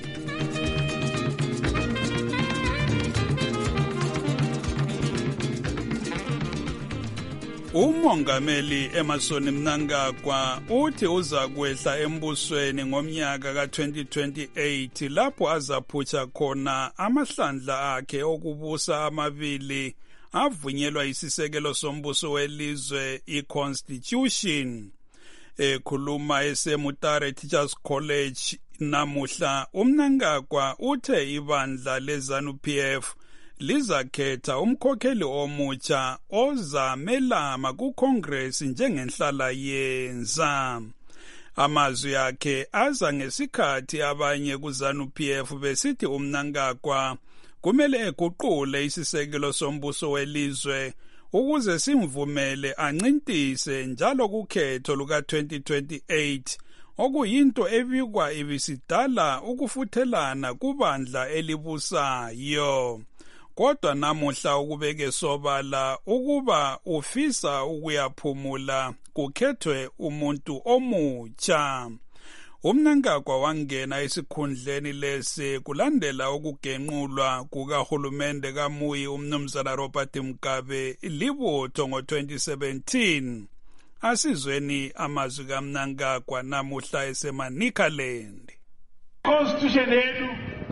Umongameli Emmerson Mnangagwa uthi uza kwehla embusweni ngomnyaka ka twenty twenty-eight lapho azaphutsha khona amahlandla akhe okubusa amabili avunyelwa isisekelo sombuso welizwe i-Constitution. Ekhuluma eseMutare Teachers College namuhla uMnangagwa uthe ibandla leZanu-P F lizakhetha umkhokheli omutsha ozamelama kuCongress njengenhlala yenza. Amazwi akhe aza ngesikhathi abanye kuZanu-P F besithi uMnangagwa kumele eguqule isisekelo sombuso welizwe ukuze simvumele ancintise njalo kukhetho luka twenty twenty-eight okuyinto ebikwa ibisidala ukufuthelana kubandla elibusayo. Kodwa namuhla ukubeke sobala ukuba ufisa ukuyaphumula kukhethwe umuntu omutsha. uMnangagwa wangena esikhundleni lesi kulandela ukugenqulwa kukahulumende kaMuyi uMnumzana Robert Mugabe libutho ngo twenty seventeen. Asizweni amazwi kaMnangagwa namuhla eseManicaland. Constitution yethu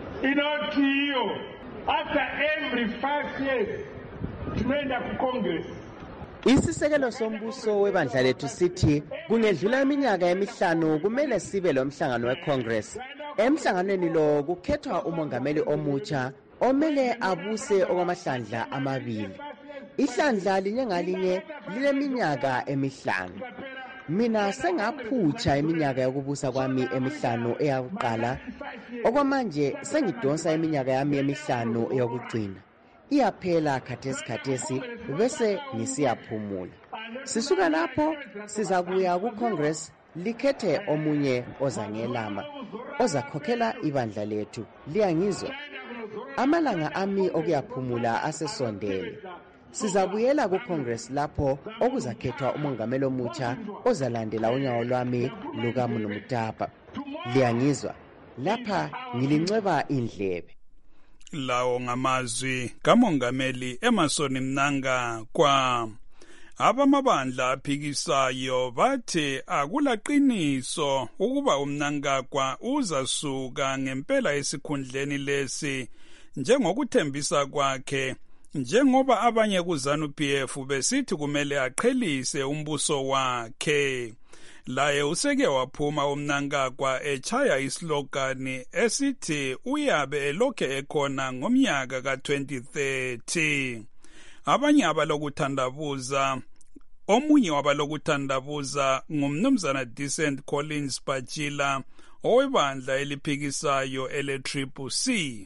inothiyo after every five years tunaenda ku Congress. Isisekelo sombuso webandla lethu sithi kungedlula iminyaka emihlanu kumele sibe lomhlangano weCongress. Emhlanganweni lo kukhethwa umongameli omutsha omele abuse okwamahlandla amabili. Ihlandla linye ngalinye lileminyaka emihlanu. Mina sengaphutsha iminyaka yokubusa kwami emihlanu eyakuqala. Okwamanje sengidonsa iminyaka yami emihlanu eyokugcina. Iyaphela khathesi khathesi bese ngisiyaphumula. Sisuka lapho sizakuya kuCongress likhethe omunye ozangelama ozakhokhela ibandla lethu. Liyangizwa? Amalanga ami okuyaphumula asesondele. Sizabuyela kuCongress lapho okuzakhethwa umongameli omutsha ozalandela unyawo lwami lukaMnu Mutapa. Liyangizwa? Lapha ngilincweba indlebe. Lawo ngamazwi kamongameli Emmerson Mnangagwa. Abamabandla aphikisayo bathi akulaqiniso ukuba uMnangagwa uzasuka ngempela esikhundleni lesi njengokuthembisa kwakhe, njengoba abanye kuZanu-P F besithi kumele aqhelise umbuso wakhe. laye useke waphuma uMnangagwa echaya islogani esithi uyabe elokhe ekhona ngomnyaka ka twenty thirty. Abanye abalokuthandabuza omunye wabalokuthandabuza ngumnumzana Decent Collins Bachila owebandla eliphikisayo ele-Triple C.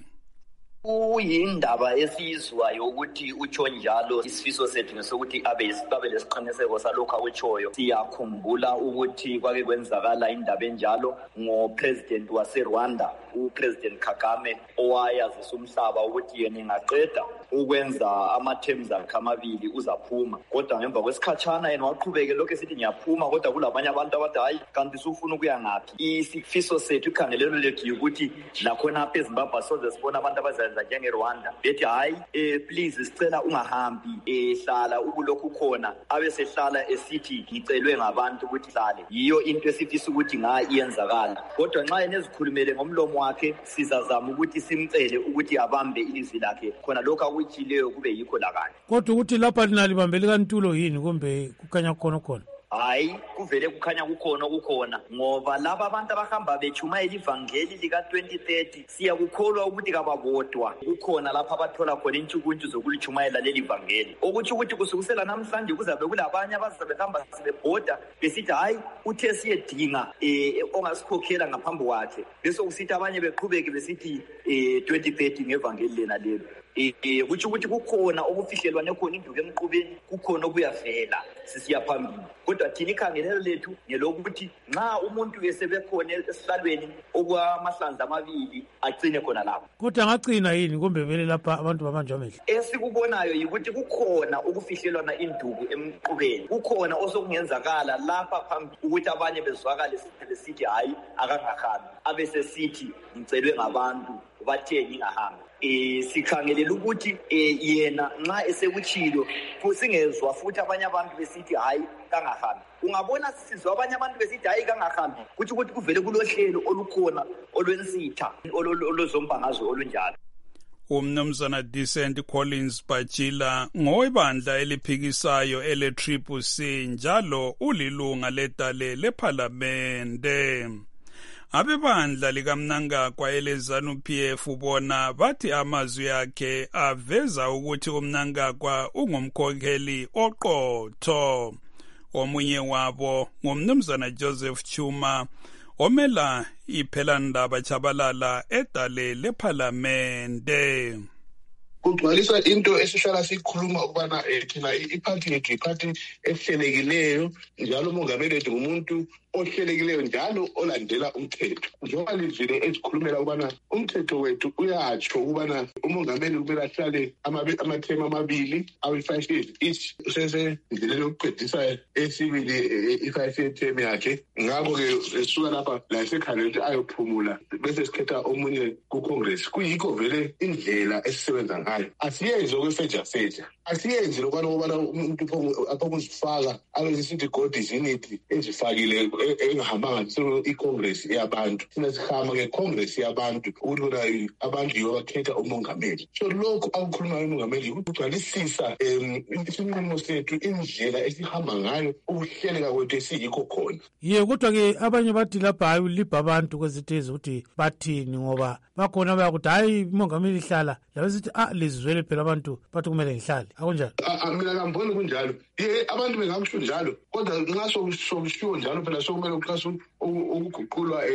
Kuyindaba esiyizwayo ukuthi utsho njalo isifiso sethu ngesokuthi abe babe lesiqiniseko salokho akutshoyo. Siyakhumbula ukuthi kwake kwenzakala indaba enjalo ngo-president wase-Rwanda, u-President Kagame, owayazisa umhlaba ukuthi yena ingaqeda ukwenza ama-terms akhe amabili uzaphuma. Kodwa ngemva kwesikhatshana yena waqhubeke lokhu esithi ngiyaphuma, kodwa kulabanye abantu abathi hayi kanti sufuna ukuya ngaphi. Isifiso sethu, ikhangelelo lethu yukuthi nakhona apha eZimbabwe soze sibona abantu abazenza njenge-Rwanda bethi hayi eh please sicela ungahambi ehlala ukulokhu khona, abe sehlala esithi ngicelwe ngabantu ukuthi hlale. Yiyo into esifisa ukuthi nga iyenzakala, kodwa nxa yena ezikhulumele ngomlomo wakhe sizazama ukuthi simcele ukuthi abambe ilizwi lakhe khona lokho akutshileyo kube yikho lakanye. Kodwa ukuthi lapha linalibambele kantulo yini kumbe kukhanya khona khona? Hayi, kuvele kukhanya kukhona kukhona ngoba laba abantu abahamba bechumayela ivangeli lika twenty thirty siyakukholwa ukuthi kababodwa kukhona lapha abathola khona intshukuntshu zokulichumayela leli vangeli, okuthi ukuthi kusukusela namhlanje kuzabe kulabanye abazabe behamba sebebhoda besithi hayi uthe siyedinga eh ongasikhokhela ngaphambi kwakhe, bese kusithi abanye beqhubeke besithi eh twenty thirty ngevangeli lena lelo. Eh kuthi ukuthi kukhona okufihlelwane khona induku emqubeni, kukhona okuyavela sisiya phambili. Kodwa thina ikhangelelo lethu ngelokuthi nxa umuntu esebekhona esihlalweni okwamahlandla amabili agcine khona lapho. Kodwa angagcina yini kumbe vele lapha abantu babanjwa amehlo? Esikubonayo yikuthi kukhona okufihlelwana induku emqubeni, kukhona osokungenzakala lapha phambili ukuthi abanye bezwakale besithi hayi akangahambi, abese sithi ngicelwe ngabantu bathe ngingahamba. Eh sikhangelela ukuthi eh yena nxa esekuchilo kusingezwa futhi abanye abantu besithi hayi kangahambi. Ungabona sizwa abanye abantu besithi hayi kangahambi kuthi ukuthi kuvele kulohlelo olukhona olwensitha olozombhangazo olunjalo. Umnumzana Decent Collins Bachila ngowebandla eliphikisayo ele-Triple C njalo ulilunga ledale lephalamende. Abebandla likaMnangagwa eleZANU-P F bona bathi amazwi akhe aveza ukuthi uMnangagwa ungumkhokheli oqotho. Omunye wabo ngumnumzana Joseph Chuma omela iphelandaba Chabalala edale lephalamende. Kugcwalisa into esihlala sikhuluma ukubana thina iphathi yethu iphathi ehlelekileyo, njalo umongameli wethu ngumuntu ohlelekileyo njalo olandela umthetho. Njengoba livile ezikhulumela ukubana umthetho wethu uyatsho ukubana umongameli kumele ahlale amathema amabili awu-five years each, usesendleleni yokuqedisa esibili i-five year term yakhe. Ngakho-ke esuka lapha la esekhalele ukuthi ayophumula bese sikhetha omunye kuCongress. Kuyikho vele indlela esisebenza ngayo. Asiyenzi okwefeja-feja, asiyenzi lokubana ukubana umuntu apha ukuzifaka abe sisithi God is in it ezifakile engahambanga iCongress yabantu. Thina sihamba ngeCongress yabantu ukuthi kona abantu yibo bakhetha umongameli. So lokhu akukhulumayo umongameli ukugcwalisisa isinqumo sethu, indlela esihamba ngayo, ukuhleleka kwethu esiyikho khona. Ye kodwa-ke abanye bathi lapha hayi ulibha abantu kwezitezi ukuthi bathini ngoba bakhona bayakuthi hayi umongameli hlala labe sithi ah lizwele phela abantu bathi kumele ngihlale akunjalo. Mina ngamboni kunjalo. Ye abantu bengakusho njalo, kodwa nxa sokushiwo njalo phela sokumele uqasa ukuguqulwa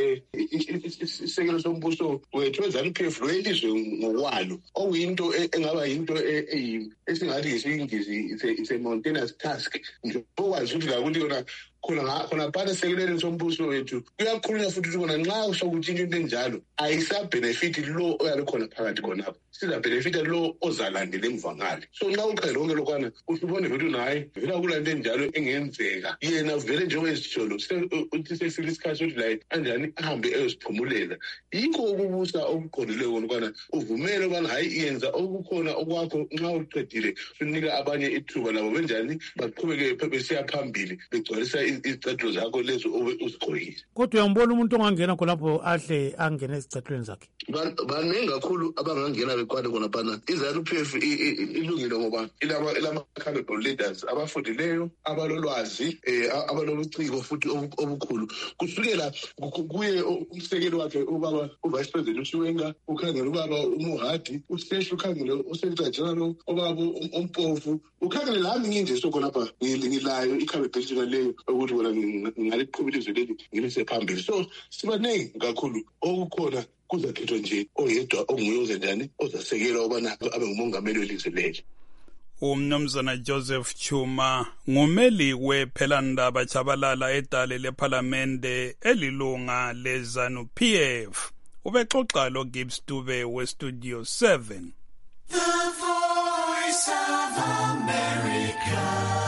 isekelo sombuso wethu weZANU-P F lo elizwe ngokwalo, okuyinto engaba yinto esingathi ngesingisi it's a mountainous task. Nje okwazi ukuthi la ukuthi yona khona khona phana esekeleni sombuso wethu kuyakhulunywa futhi ukuthi kona nxa sokutshintsha into enjalo ayisabhenefiti lo oyale khona phakathi khonapho, sizabenefita lo ozalandela emva ngale. So nxa uqale lonke lokwana usubone vele naye vela kulento enjalo engenzeka, yena vele njengezijolo uthi sefika isikhathi sokuthi la anjani ahambe eyoziphumulela. Yikho ukubusa okuqondileyo ukubana uvumele ukubana hayi yenza okukhona okwakho, nxa uqedile unika abanye ithuba labo benjani baqhubeke besiya phambili begcwalisa izicathulo zakho lezo uzigqokile. Kodwa uyambona umuntu ongangena khonapho ahle angene ezicathulweni zakhe. Baningi kakhulu abangangena bekwade khona phana. I-ZANU P F ilungile ngoba ilama-capable leaders abafundileyo, abalolwazi, abalobuciko futhi obukhulu. Kusukela kuye umsekeli wakhe ubaba uvice president uShiwenga, ukhangele ubaba uMohadi, uSesh ukhangele uSecretary General obaba uMpofu, ukhangele lami nginje sokhonapha ngilayo i-cabinet leyo ukuthi wona ngaliqhubile izwe leli ngilise phambili. So sibaningi kakhulu okukhona kuzakhethwa nje oyedwa onguye ozenjani ozasekela ubana abe ngumongameli welizwe leli. Umnumzana Joseph Chuma ngumeli wephelandaba Chabalala edale lephalamende elilunga leZANU P F. Ubexoxa lo Gibbs Dube we Studio seven. The Voice of America,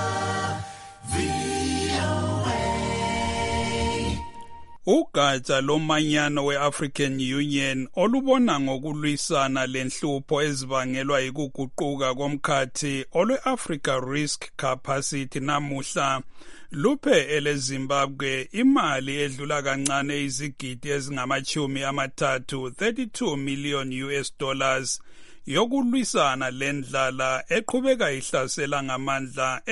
V O A. Ugatsha lomanyano we-African Union olubona ngokulwisana lenhlupho ezibangelwa yikuguquka komkhathi olwe-Africa Risk Capacity namuhla luphe eleZimbabwe imali edlula kancane izigidi ezingamachumi amathathu thirty-two million U S dollars yokulwisana lendlala eqhubeka ihlasela ngamandla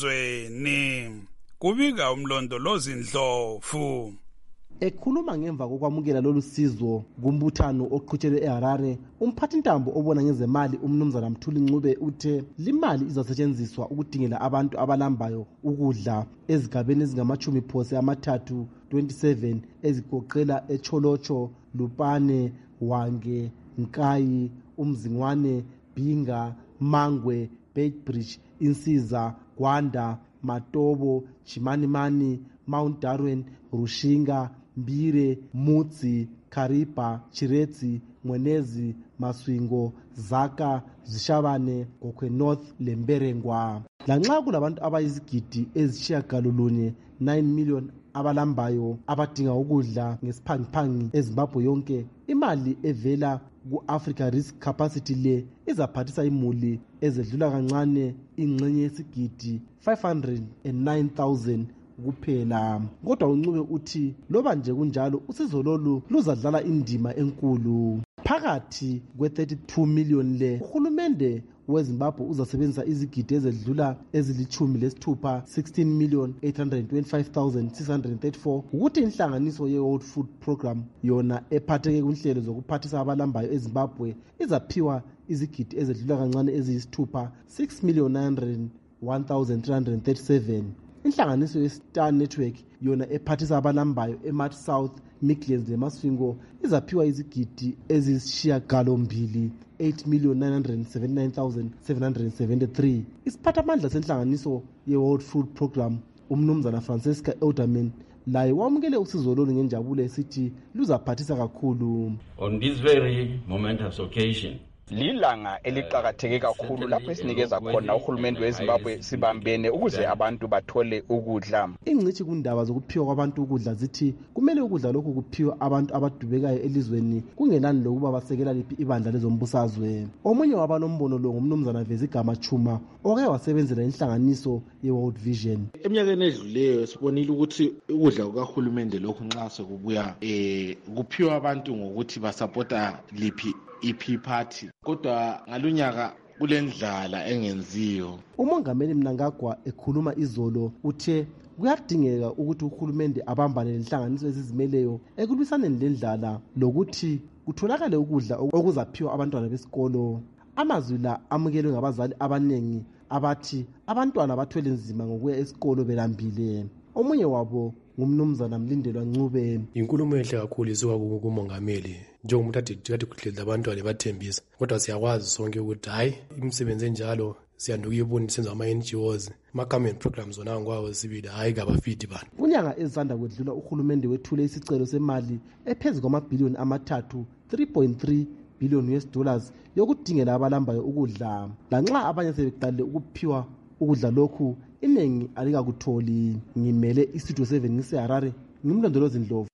elizweni. Kubika umlondolozi Ndlovu. Ekhuluma ngemva kokwamukela lolu sizo kumbuthano oqhutshelwe eHarare, umphathintambo obona ngezemali umnumzana Mthuli Ncube uthe limali izasetshenziswa ukudingela abantu abalambayo ukudla ezigabeni ezingamachumi phose amathathu twenty-seven ezigoqela eCholocho, Lupane, Wange, Nkayi, Umzingwane, Binga, Mangwe, Beitbridge, Insiza, Gwanda, Matobo, Chimanimani, Mount Darwin, Rushinga, Mbire, Mutsi, Karipa, Chiretsi, Mwenezi, Maswingo, Zaka, Zishabane, Gokwe North, Lemberengwa. Lanxa kulabantu abayizigidi ezishiyagalolunye nine million abalambayo abadinga ukudla ngesiphangiphangi eZimbabwe yonke, imali evela ku-Africa Risk Capacity le izaphathisa imuli ezedlula kancane ingxenye yesigidi five hundred nine thousand kuphela. Kodwa uNcube uthi loba nje kunjalo usizo lolu luzadlala indima enkulu. Phakathi kwe-thirty-two million le, uhulumende weZimbabwe uzasebenzisa izigidi ezedlula ezilichumi lesithupha sixteen million eight hundred twenty-five thousand six hundred thirty-four ukuthi inhlanganiso ye-World Food Program yona ephatheke kunhlelo zokuphathisa abalambayo eZimbabwe izaphiwa izigidi ezedlula kancane eziyisithupha six million nine hundred one thousand three hundred thirty-seven. Inhlanganiso ye-Star Network yona ephathisa abalambayo eMarch South, Midlands leMasvingo izaphiwa izigidi ezisishiyagalombili eight million nine hundred seventy-nine thousand seven hundred seventy-three. Isiphathamandla senhlanganiso ye-World Food Program umnumzana Francesca Elderman laye wamukele usizo lolu ngenjabulo esithi luzaphathisa kakhulu. On this very momentous occasion, lilanga eliqhakatheke kakhulu lapho esinikeza khona uhulumende weZimbabwe sibambene ukuze abantu bathole ukudla. Ingcithi kundaba zokuphiwa kwabantu ukudla zithi kumele ukudla lokhu kuphiwa abantu abadubekayo elizweni kungenani lokuba basekela liphi ibandla lezombusazwe. Omunye wabanombono lo ngumnumzana Vezigama Chuma oke wasebenzela inhlanganiso ye-World Vision. Eminyakeni edluleyo sibonile ukuthi ukudla kukahulumende lokhu nxa sekubuya eh kuphiwa abantu ngokuthi basupporta liphi iphi party, kodwa ngalunyaka kulendlala engenziyo. Umongameli Mnangagwa ekhuluma izolo uthe kuyadingeka ukuthi uhulumende abambane lenhlanganiso ezizimeleyo ekulwisaneni lendlala lokuthi kutholakale ukudla okuzaphiwa abantwana besikolo. Amazwi la amukelwe ngabazali abanengi abathi abantwana bathwele nzima ngokuya esikolo belambile. Omunye wabo ngumnumzana Mlindelwa Ncube. Inkulumo enhle kakhulu isuka kumongameli njengomuntu athi kade kuhlela abantwana bathembisa, kodwa siyakwazi sonke ukuthi hayi imisebenzi enjalo siyanduka ibona senza ama-N G Os ama-government programs zona ngwawo sibili hayi kabafiti bantu. Kunyanga ezisanda kwedlula uhulumende wethule isicelo semali ephezulu kwamabhiliyoni amathathu three point three billion U S dollars yokudingela abalambayo ukudla. Lanxa abanye sebeqalile ukuphiwa ukudla lokhu iningi alikakutholi. Ngimele iStudio seven ngiseHarare, ngimlondolozi Ndlovu.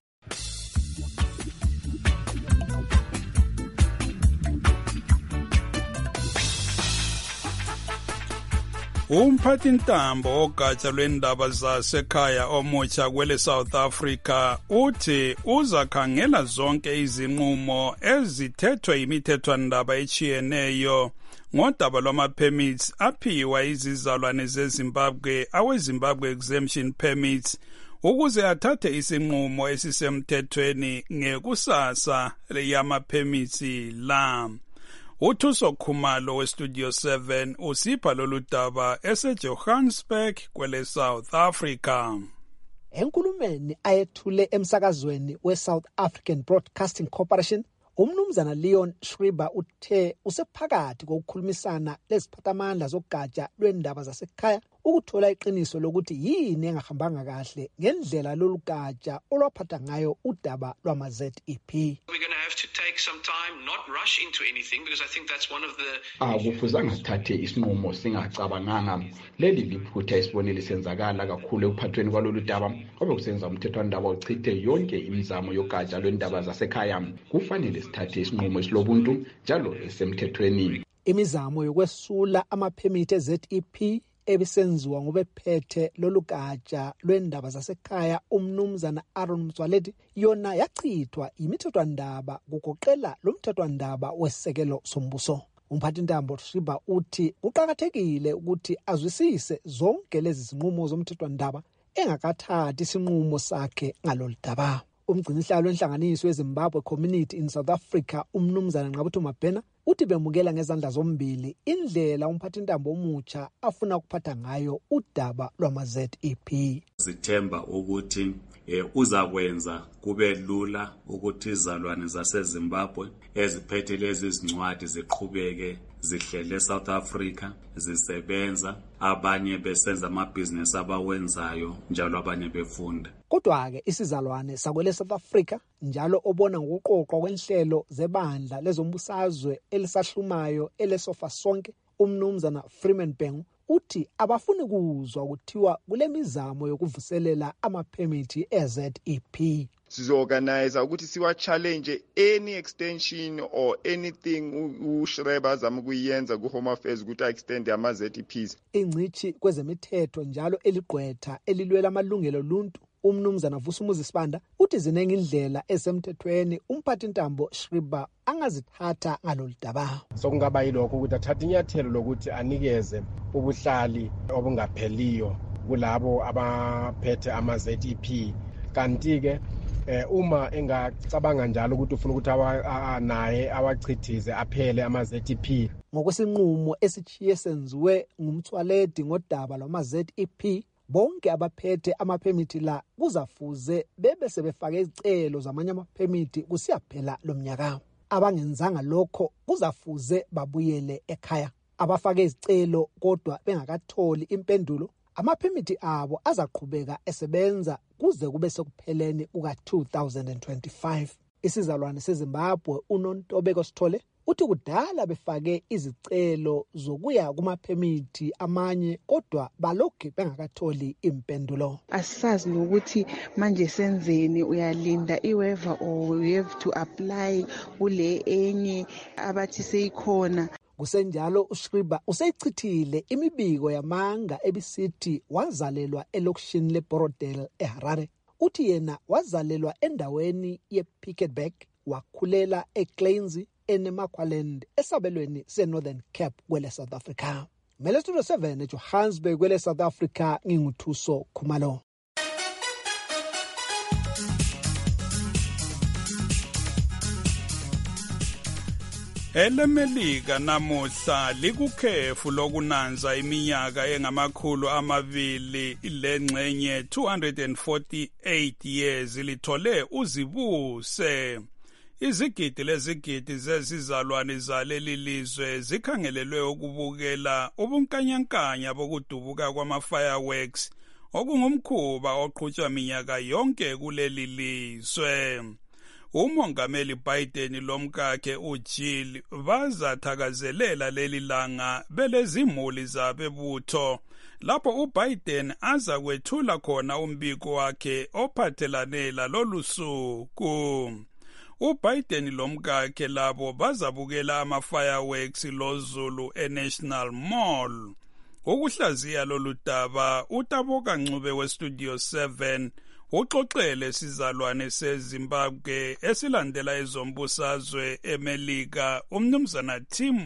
Umphathintambo ogatsha lwendaba zasekhaya omutsha kwele South Africa uthi uzakhangela zonke izinqumo ezithethwe imithethwandaba echiyeneyo ngodaba lwama-permits aphiwa izizalwane zeZimbabwe awe-Zimbabwe Exemption Permits ukuze athathe isinqumo esisemthethweni ngekusasa yama-permits la. Uthuso Khumalo weStudio seven usipha lolu daba eseJohannesburg kwele South Africa. Enkulumeni ayethule emsakazweni we-South African Broadcasting Corporation, umnumzana Leon Schreiber uthe usephakathi kokukhulumisana leziphathamandla zogatsha lwendaba zasekhaya ukuthola iqiniso lokuthi yini engahambanga kahle ngendlela lolu gatsha olwaphatha ngayo udaba lwama-Z E P. We're going to have to take some time, not rush into anything, because I think that's one of the... Akufuzanga sithathe isinqumo singacabanganga. Leli liphutha isibonile senzakala kakhulu ekuphathweni kwalolu daba ngoba kusenza umthethwandaba uchithe yonke imizamo yogatsha lwendaba zasekhaya. Kufanele sithathe isinqumo esilobuntu njalo esemthethweni. Imizamo yokwesula amaphemithi e-Z E P ebisenziwa ngobephethe lolu gatsha lwendaba zasekhaya umnumzana Aaron Mtswaledi yona yachithwa imithethwandaba kugoqela lo mthethwandaba wesekelo sombuso. Umphathintambo Schreiber uthi kuqakathekile ukuthi azwisise zonke lezi zinqumo zomthethwandaba engakathathi isinqumo sakhe ngalolu daba. Umgcinisihlalo wenhlanganiso yeZimbabwe Community in South Africa umnumzana Nqabutho Mabhena uthi bemukela ngezandla zombili indlela umphathintambo omutsha afuna ukuphatha ngayo udaba lwama-Z E P. Sithemba ukuthi eh, uzakwenza kube lula ukuthi izalwane zaseZimbabwe eziphethe lezi zincwadi ziqhubeke zihlele South Africa zisebenza, abanye besenza amabhizinesi abawenzayo njalo abanye befunda. Kodwa-ke isizalwane sakwele South Africa njalo obona ngokuqoqwa kwenhlelo zebandla lezombusazwe elisahlumayo elesofa sonke umnumzana Freeman Bhengu uthi abafuni kuzwa ukuthiwa kule mizamo yokuvuselela amaphemithi e-Z E P. Sizoorganize ukuthi siwa challenge any extension or anything uShreba azama kuyenza ku Home Affairs ukuthi extend ama-Z E Ps. Ingcithi kwezemithetho njalo eligqwetha elilwela amalungelo oluntu umnumzana Vusumuzi Sibanda uthi zinengi indlela esemthethweni umphathintambo Schreiber angazithatha ngalolu daba. So kungaba yilokho ukuthi athathe inyathelo lokuthi anikeze ubuhlali obungapheliyo kulabo abaphethe ama-Z E P. Kanti ke eh uma engacabanga njalo ukuthi ufuna ukuthi naye awachithize aphele ama-Z E P ngokwesinqumo esichiye senziwe ngumthwaledi ngodaba lwama-Z E P, bonke abaphethe amaphemithi la kuzafuze bebe sebefake izicelo zamanye amaphemithi kusiyaphela lomnyaka. Abangenzanga lokho kuzafuze babuyele ekhaya. Abafake izicelo kodwa bengakatholi impendulo, amaphemithi abo azaqhubeka esebenza kuze kube sekupheleni kuka two thousand twenty-five. Isizalwane seZimbabwe uNontobeko Sithole uthi kudala befake izicelo zokuya kumaphemithi amanye kodwa balokhu bengakatholi impendulo. Asazi ukuthi manje senzeni, uyalinda iwaiver or you have to apply kule enye abathi seyikhona. Kusenjalo uSchreiber useyichithile imibiko yamanga ebisithi wazalelwa elokishini leBorodale eHarare. Uthi yena wazalelwa endaweni yePicketberg, wakhulela eClainsy eNemakwaland esabelweni seNorthern Cape kwele South Africa. Mele Studio seven eJohannesburg kwele South Africa, nginguthuso Khumalo. EleMelika namuhla likukhefu lokunanza iminyaka engamakhulu amabili lengxenye two hundred forty-eight years lithole uzibuse. Izigidi lezigidi zezizalwane zaleli lizwe zikhangelelwe ukubukela ubunkanyankanya bokudubuka kwama-fireworks okungumkhuba oqhutshwa minyaka yonke kuleli lizwe. Umongameli Biden lomkakhe uJill bazathakazelela leli langa belezimuli zabebutho lapho uBiden aza kwethula khona umbiko wakhe ophathelane lalolu suku. uBiden lomkakhe labo bazabukela ama-fireworks loZulu eNational Mall. Ukuhlaziya lolu daba uTaboka Ncube weStudio seven uxoxele sizalwane seZimbabwe esilandela ezombusazwe eMelika umnumzana Tim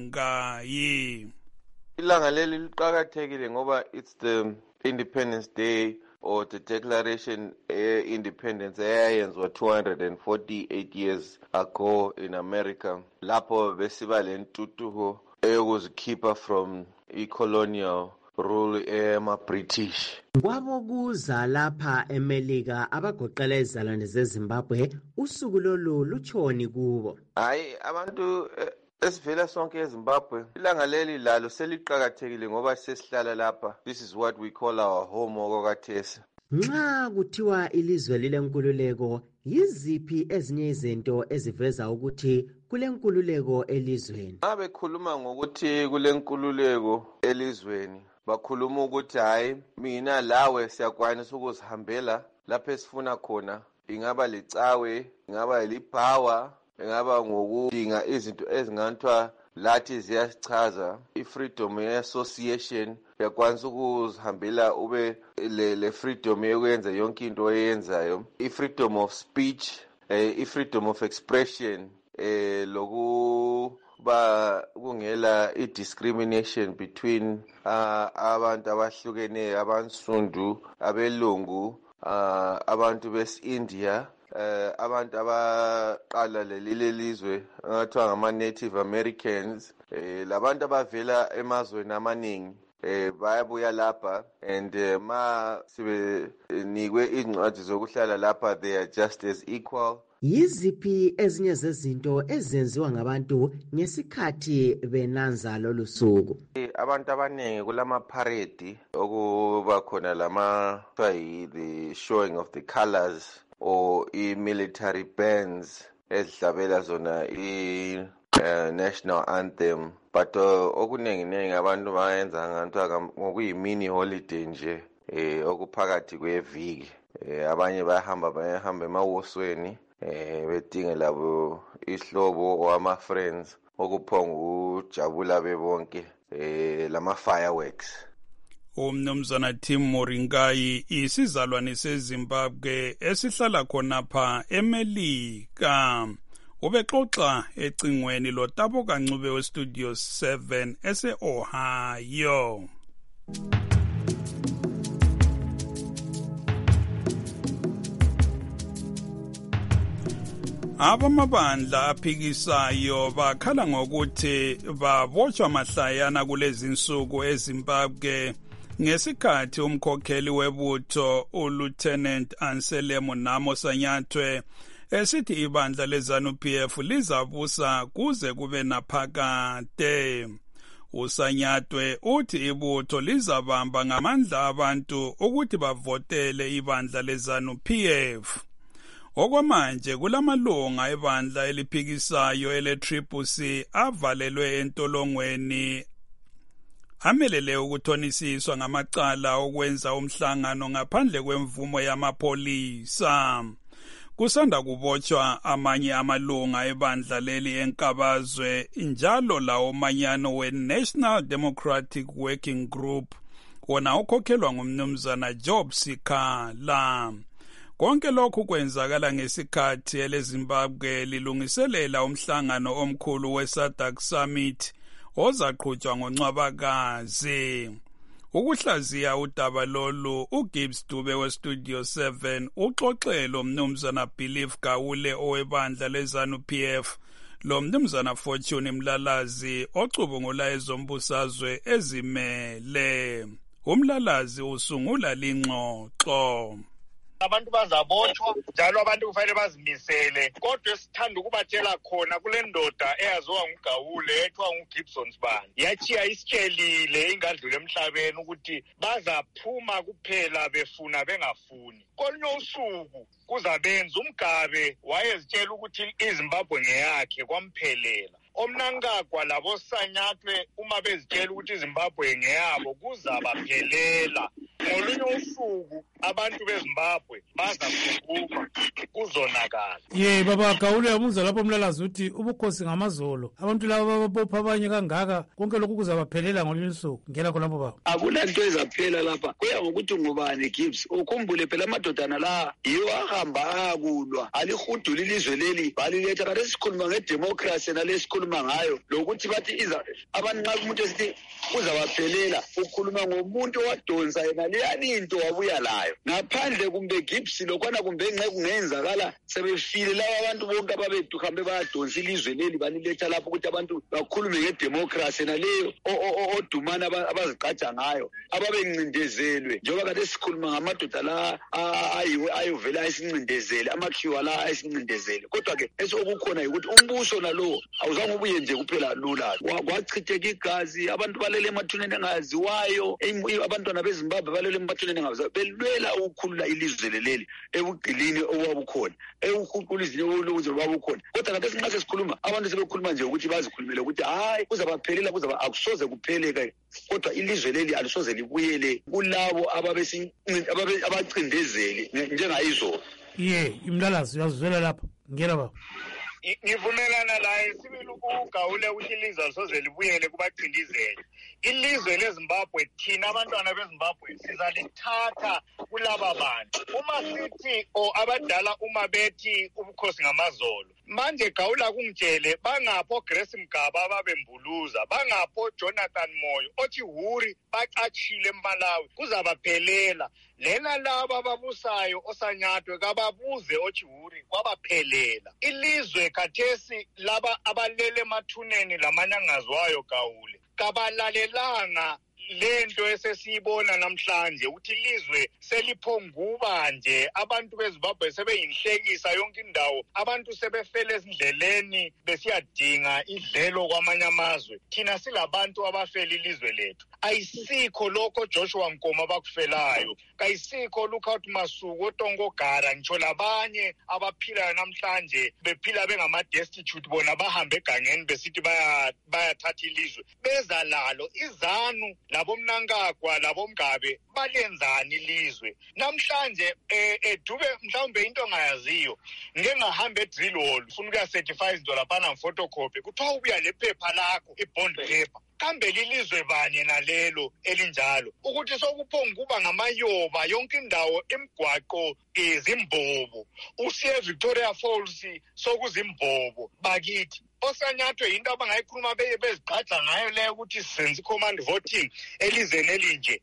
Moringai. Ilanga leli liqhakathekile ngoba it's the Independence Day or the declaration of independence eyayenzwa two hundred forty-eight years ago in America. Lapho besiba lentutuko eyokuzikhipha from i-colonial rule ema-British. Kwabokuza lapha eMelika abagoqela izizalwane zeZimbabwe usuku lolu lutshoni kubo. Hayi abantu esivela sonke eZimbabwe ilanga leli lalo seliqhakathekile ngoba sesihlala lapha. This is what we call our home okwathesi. Nxa kuthiwa ilizwe lilenkululeko yiziphi ezinye izinto eziveza ukuthi kulenkululeko elizweni? Abekhuluma ngokuthi kulenkululeko elizweni bakhuluma ukuthi hayi mina lawe siyakwanisa ukuzihambela lapho esifuna khona, ingaba licawe, ingaba libhawa, ingaba ngokudinga izinto ezingathwa lathi ziyasichaza i-freedom association. Uyakwanisa ukuzihambela ube le, le freedom yokwenza yonke into oyenzayo, i-freedom of speech, eh, i-freedom of expression, eh, loku ba kungela i-discrimination between uh, abantu abahlukeneyo, abansundu, abelungu, uh, abantu bes-India, uh, abantu abaqala leli lizwe angathiwa ngama-Native Americans, eh, labantu abavela emazweni amaningi eh bayabuya lapha and uh, ma sibe nikwe incwadi zokuhlala lapha they are just as equal. Yiziphi ezinye zezinto ezenziwa ngabantu ngesikhathi benanza lolu suku? Abantu abaningi kulama parade okuba khona lama the showing of the colors or i military bands ezidlabela zona i uh, national anthem, but uh, okuningi ningi abantu bayenza ngantwa ngokuyimini holiday nje eh okuphakathi kweviki. Eh abanye bayahamba bayahamba emawosweni eh bedinge labo ihlobo wama friends okuphonga ujabula bebonke eh lama fireworks. Umnumzana Tim Moringai isizalwane seZimbabwe esihlala khona pha eMelika ubexoxa ecingweni lo Taboka Ncube weStudio seven ese-Ohio. Abamabandla aphikisayo bakhala ngokuthi babotshwa mahlayana kulezi insuku eZimbabwe ngesikhathi umkhokheli webutho uLieutenant Anselmo Namo Sanyathwe esithi ibandla leZANU-P F lizabusa kuze kube naphakade. USanyathwe uthi ibutho lizabamba ngamandla abantu ukuthi bavotele ibandla leZANU-P F. Okwamanje kulamalunga ebandla eliphikisayo ele-Triple C avalelwe entolongweni amelele ukuthonisiswa ngamacala okwenza umhlangano ngaphandle kwemvumo yamapolisa. Kusanda kubotshwa amanye amalunga ebandla leli enkabazwe njalo lawo manyano we-National Democratic Working Group wona ukhokhelwa ngumnumzana Job Sikhala. Konke lokhu kwenzakala ngesikhathi eleZimbabwe lilungiselela umhlangano omkhulu we-SADC Summit ozaqhutshwa ngoNcwabakazi. Ukuhlaziya udaba lolu uGibbs Dube weStudio seven uxoxele umnumzana Believe Gawule owebandla leZANU-P F lo mnumzana Fortune Mlalazi ocubungula ezombusazwe ezimele. Umlalazi usungula lingxoxo. Abantu bazabotshwa njalo abantu kufanele bazimisele, kodwa esithanda ukubatshela khona kule ndoda eyaziwa nguGawule ethiwa nguGibson Sibani yachiya isitshelile ingadlule emhlabeni ukuthi bazaphuma kuphela befuna bengafuni. Kolunye usuku kuzabenza umgabe wayezitshela ukuthi iZimbabwe ngeyakhe kwamphelela. Omnankagwa labo Sanyathwe uma bezitshela ukuthi iZimbabwe ngeyabo kuzabaphelela. ngolunye usuku abantu bezimbabwe baza kuphuma kuzonakala. Ye baba Gawule umuzwa lapho Mlalazi uthi ubukhosi ngamazolo abantu laba babopha abanye kangaka konke lokhu kuzabaphelela ngolunye usuku ngela khonapho baba. Akulanto ezaphela lapha kuya ngokuthi ngubani Gibbs ukhumbule phela amadodana la yiwo ahamba akulwa alihudula ilizwe leli baliletha kade sikhuluma ngedemocracy nalesikhuluma ngayo lokuthi bathi iza abantu nxa umuntu esithi kuzabaphelela ukhuluma ngomuntu owadonsa yena leyani into wabuya layo ngaphandle kumbe Gibbs lokwana kumbe enxe kungenzakala sebefile laba abantu bonke ababehambe bayadonsa ilizwe leli baliletha lapho ukuthi abantu bakhulume ngedemocracy naleyo odumana abazigqaja ngayo ababencindezelwe njengoba kade sikhuluma ngamadoda la ayiwe ayovela esincindezele amakhiwa la esincindezele kodwa ke esokukhona ukuthi umbuso nalo awuzange ubuye nje kuphela lula kwachitheka igazi abantu balele emathuneni engaziwayo abantwana beZimbabwe balele emathuneni engaziwayo belwela ukukhulula ilizwe leli ebugqilini owabukhona ewukhulula izinto oluzo babukhona kodwa kade sinxa sesikhuluma abantu sebekhuluma nje ukuthi bazikhulumele ukuthi hayi kuzabaphelela kuzaba akusoze kupheleka kodwa ilizwe leli alisoze libuyele kulabo ababesi abacindezeli njengayizolo. Ye imlalazi uyazwela lapha ngela baba. Ngivumelana laye sibili ukugawule ukuthi ilizwe alisoze libuyele kubacindezeli. Ilizwe leZimbabwe thina abantwana beZimbabwe sizalithatha kulaba bantu. Uma sithi o abadala uma bethi ubukhosi ngamazolo manje Gawula kungitshele bangapho Grace Mgaba ababembuluza bangapho Jonathan Moyo othi huri baqachile eMalawi kuzabaphelela lena laba ababusayo osanyatwe kababuze othi huri kwabaphelela ilizwe khathesi laba abalele emathuneni lamanyangazwayo Gawule kabalalelanga lento esesiyibona namhlanje ukuthi ilizwe seliphonguba nje abantu beZimbabwe sebeyinhlekisa yonke indawo abantu sebefele ezindleleni besiyadinga idlelo kwamanye amazwe thina silabantu abafela ilizwe lethu ayisikho lokho Joshua Nkoma bakufelayo kayisikho Lookout Masuku oTongo Gara ngisho labanye abaphila namhlanje bephila bengama destitute bona bahambe egangeni besithi baya bayathatha ilizwe beza lalo izanu labo Mnangagwa labo Mgabe balenzani ilizwe namhlanje edube mhlawumbe into ongayaziyo ngeke ngahambe edrill hall ufuna ukuya certify izinto lapha photocopy kuthiwa ubuya lephepha lakho ibond paper kambe lilizwe banye nalelo elinjalo ukuthi sokuphonga kuba ngamayoba yonke indawo emgwaqo izimbobo usiye Victoria Falls sokuzimbobo bakithi osanyathwe into abangayikhuluma bezigqaja ngayo leyo ukuthi senze command voting elizweni elinje.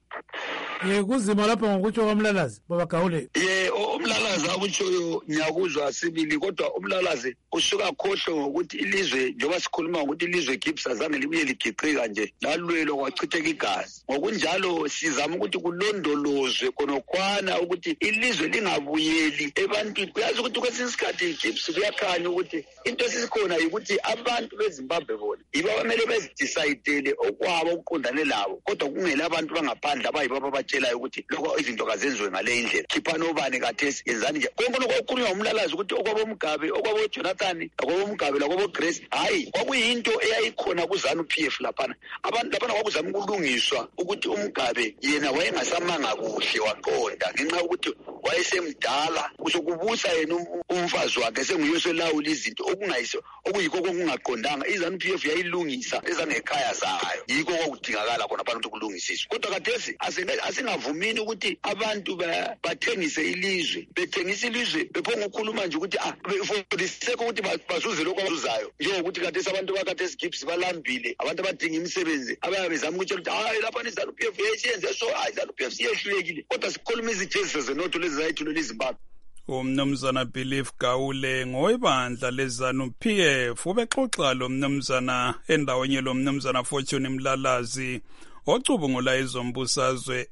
Ye kuzima lapha ngokutsho kwaMlalazi baba Gawule. Ye umlalazi akutsho ngiyakuzwa sibili kodwa umlalazi usuka khohlo ngokuthi ilizwe njengoba sikhuluma ngokuthi ilizwe Gibbs azange libuye ligiqika nje lalwelo kwachitheka igazi ngokunjalo sizama ukuthi kulondolozwe konokwana ukuthi ilizwe lingabuyeli ebantwini kuyazi ukuthi kwesinye isikhathi Gibbs kuyakhanya ukuthi into esisikhona ukuthi abantu beZimbabwe bona yibo abamele bezidecide okwabo ukuqondane labo kodwa kungela abantu bangaphandle abayibaba batshelayo ukuthi lokho izinto kazenziwe ngale indlela khipha nobani kathesi yenzani nje konke lokho okukhulunywa umlalazi ukuthi okwabo Mgabe okwabo Jonathan okwabo Mgabe lakwabo Grace hayi kwakuyinto eyayikhona kuzanu P F laphana abantu laphana kwakuzama ukulungiswa ukuthi uMgabe yena wayengasamanga kuhle waqonda ngenxa ukuthi wayesemdala kusho kubusa yena umfazi wakhe senguyeso lawula izinto okungayiso okuyikho okungaqondanga izanu P F yayilungisa ezangekhaya zayo yikho okudingakala khona abantu kulungisiswa kodwa kathesi asingavumini ukuthi abantu bathengise ilizwe bethengisa ilizwe bephonga ukukhuluma nje ukuthi ah befundiseke ukuthi bazuze lokho abazuzayo njengokuthi kathesi abantu bakathesi Gibbs balambile abantu abadinga imisebenzi abayabezama ukutshela ukuthi hayi lapha izanu P F yesiyenze so hayi izanu P F siyehlulekile kodwa sikhuluma izijeziso zenotho lezi zayithulela iZimbabwe. Umnumzana Belief Gawule ngoibandla lezanu P F ubexoxa lo mnumzana endaweni lo mnumzana Fortune Mlalazi ocubungula izombusazwe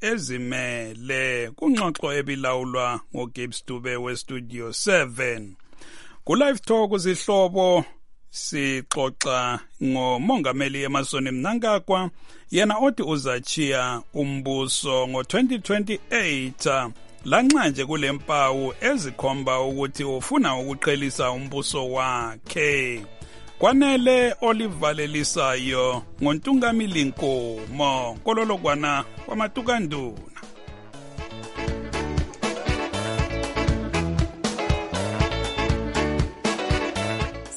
ezimele kungxoxo ebilawulwa ngoGibbs Dube weStudio seven. Ku-live talk zihlobo sixoxa ngomongameli Emmerson Mnangagwa yena othi uzachiya umbuso ngo twenty twenty-eight lanxa nje kulempawu ezikhomba ukuthi ufuna ukuqhelisa umbuso wakhe. Kwanele olivalelisayo ngontungamili Nkomo kololokwana kwamatukanduna.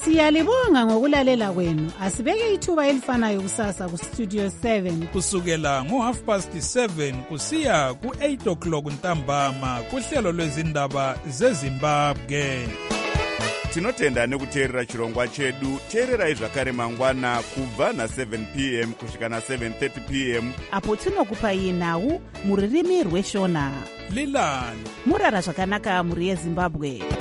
Siyalibonga ngokulalela kwenu. Asibeke ithuba elifanayo kusasa ku Studio seven kusukela ngo half past seven kusiya ku eight o'clock ntambama kuhlelo lwezindaba zeZimbabwe. Tinotenda nekuteerera chirongwa chedu. Teererai zvakare mangwana kubva na seven p m kusvika na seven thirty p m apo tinokupai nhau muririmi rweshona. Lilani murara zvakanaka muri yeZimbabwe.